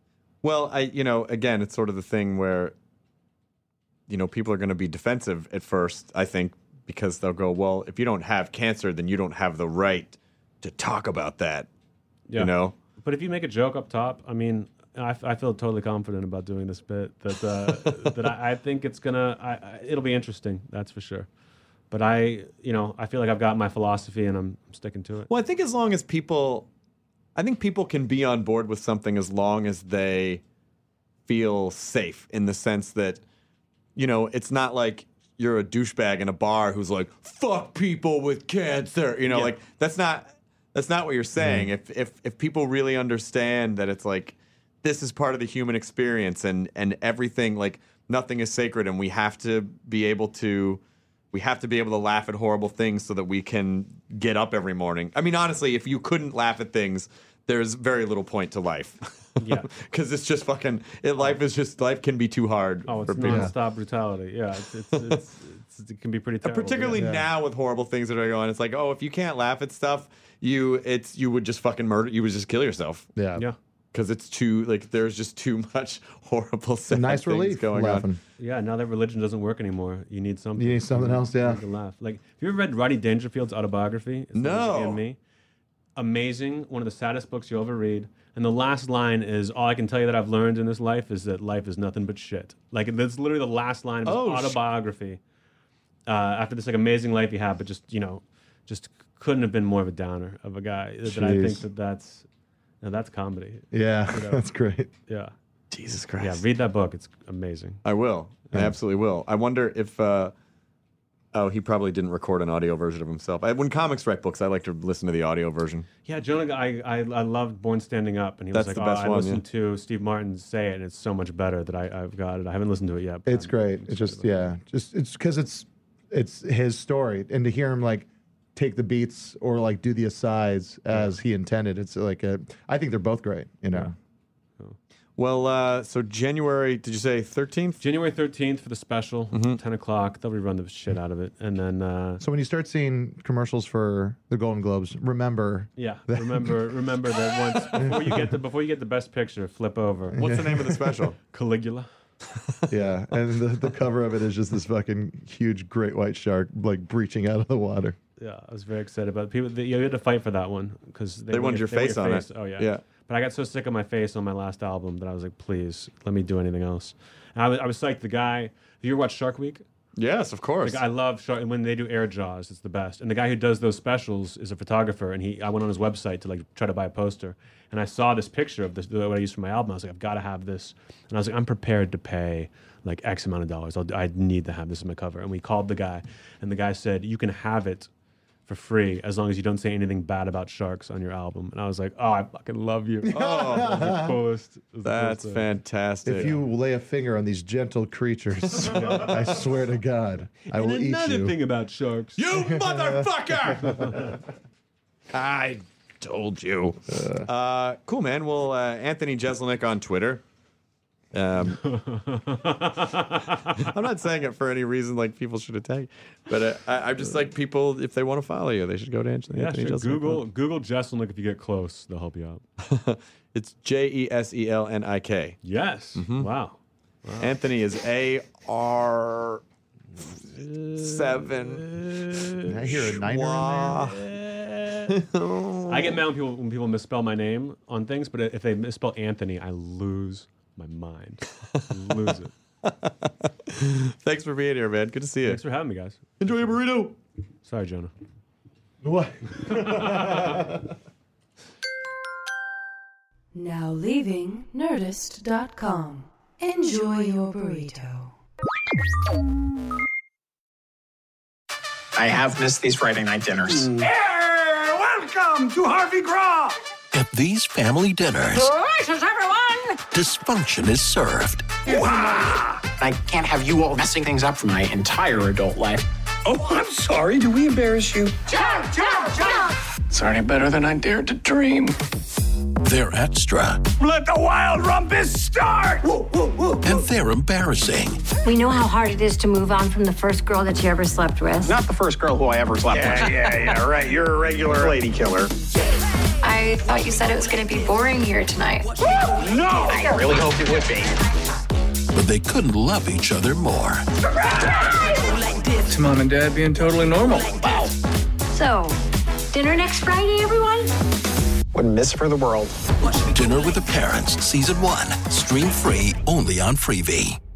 Well, I you know, again, it's sort of the thing where you know, people are going to be defensive at first, I think, because they'll go, well, if you don't have cancer, then you don't have the right to talk about that. Yeah. You know? But if you make a joke up top, I mean, I, I feel totally confident about doing this bit. That uh, that I, I think it's gonna, I, I, it'll be interesting. That's for sure. But I, you know, I feel like I've got my philosophy and I'm sticking to it. Well, I think as long as people, I think people can be on board with something as long as they feel safe in the sense that, you know, it's not like you're a douchebag in a bar who's like, fuck people with cancer. You know, Yeah. like that's not, that's not what you're saying. If, if, if people really understand that it's like, this is part of the human experience and, and everything, like nothing is sacred, and we have to be able to. We have to be able to laugh at horrible things so that we can get up every morning. I mean, honestly, if you couldn't laugh at things, there's very little point to life. Yeah. Because it's just fucking, it, life is just, life can be too hard. Oh, it's for people. nonstop brutality. Yeah, it's, it's, it's, it's, it can be pretty terrible. Particularly yeah. now with horrible things that are going on. It's like, oh, if you can't laugh at stuff, you it's you would just fucking murder, you would just kill yourself. Yeah. Yeah. Because it's too, like, there's just too much horrible It's a sad nice things relief going laughing. on. Yeah, now that religion doesn't work anymore, you need something. You need something else, yeah. To laugh. Like, have you ever read Rodney Dangerfield's autobiography? It's No. Like, and Me. Amazing, one of the saddest books you'll ever read. And the last line is, all I can tell you that I've learned in this life is that life is nothing but shit. Like, that's literally the last line of his Oh, sh- autobiography. Uh, after this, like, amazing life he had, but just, you know, just couldn't have been more of a downer of a guy. That, that I think Jeez. that that's, now that's comedy. Yeah, You know. that's great. Yeah. Jesus Christ. Yeah, read that book. It's amazing. I will. I Yeah. absolutely will. I wonder if. Uh, oh, he probably didn't record an audio version of himself. I, when comics write books, I like to listen to the audio version. Yeah, Jonah, I, I, I loved Born Standing Up, and he That's was the like, oh, best I one, listened to Steve Martin say it, and it's so much better that I, I've got it. I haven't listened to it yet. but It's I'm great. excited It's just about it. yeah, just it's because it's it's his story, and to hear him like take the beats or like do the asides as he intended, it's like a. I think they're both great. You know. Well, uh, so January, did you say thirteenth? January thirteenth for the special, Mm-hmm. ten o'clock. They'll rerun the shit out of it. And then, uh, So when you start seeing commercials for the Golden Globes, remember. yeah, remember remember that once, before you get the, before you get the best picture, flip over. What's the name of the special? Caligula. Yeah, and the, the cover of it is just this fucking huge great white shark like breaching out of the water. Yeah, I was very excited about it. People. They, you had to fight for that one because they, They want wanted your face on it. Oh yeah. Yeah. But I got so sick of my face on my last album that I was like, please let me do anything else. And I was, I was psyched. The guy. Have you ever watched Shark Week? Yes, of course. Like, I love Shark, when they do air jaws. It's the best. And the guy who does those specials is a photographer. And he, I went on his website to like try to buy a poster, and I saw this picture of this what I used for my album. I was like, I've got to have this. And I was like, I'm prepared to pay like X amount of dollars. I'll, I need to have this as my cover. And we called the guy, and the guy said, you can have it for free as long as you don't say anything bad about sharks on your album. And I was like, oh, I fucking love you. Oh, that's the coolest. That's the That's coolest thing. fantastic. If you lay a finger on these gentle creatures, I swear to God, I will And eat another you. thing about sharks. You motherfucker! I told you. Uh, cool, man. Well, uh, Anthony Jeselnik on Twitter. Um, I'm not saying it for any reason like people should attack, but uh, I, I'm just like people, if they want to follow you, they should go to Anthony, Yeah, Anthony sure. Jeselnik. Google Google Jeselnik if you get close. They'll help you out. It's J E S E L N I K. Yes. Wow. Anthony is A R seven. I hear a niner in there. I get mad when people when people misspell my name on things, but if they misspell Anthony, I lose my mind. Lose it. Thanks for being here, man. Good to see you. Thanks for having me, guys. Enjoy your burrito. Sorry, Jonah. What? Now leaving Nerdist dot com. Enjoy your burrito. I have missed these Friday night dinners. Welcome to Harvey Graw. At these family dinners, Gracious, everyone! dysfunction is served. I can't have you all messing things up for my entire adult life. Oh, I'm sorry. Do we embarrass you? Jump, jump, jump! It's already better than I dared to dream. They're extra, Let the wild rumpus start! Woo, woo, woo. and they're embarrassing. We know how hard it is to move on from the first girl that you ever slept with. Not the first girl who I ever slept Yeah, with. yeah, yeah, right. You're a regular lady killer. I thought you said it was going to be boring here tonight. No! I really hoped it would be. But they couldn't love each other more. It's mom and dad being totally normal. Wow. So, dinner next Friday, everyone? Wouldn't miss it for the world. Dinner with the Parents, Season one. Stream free only on Freevee.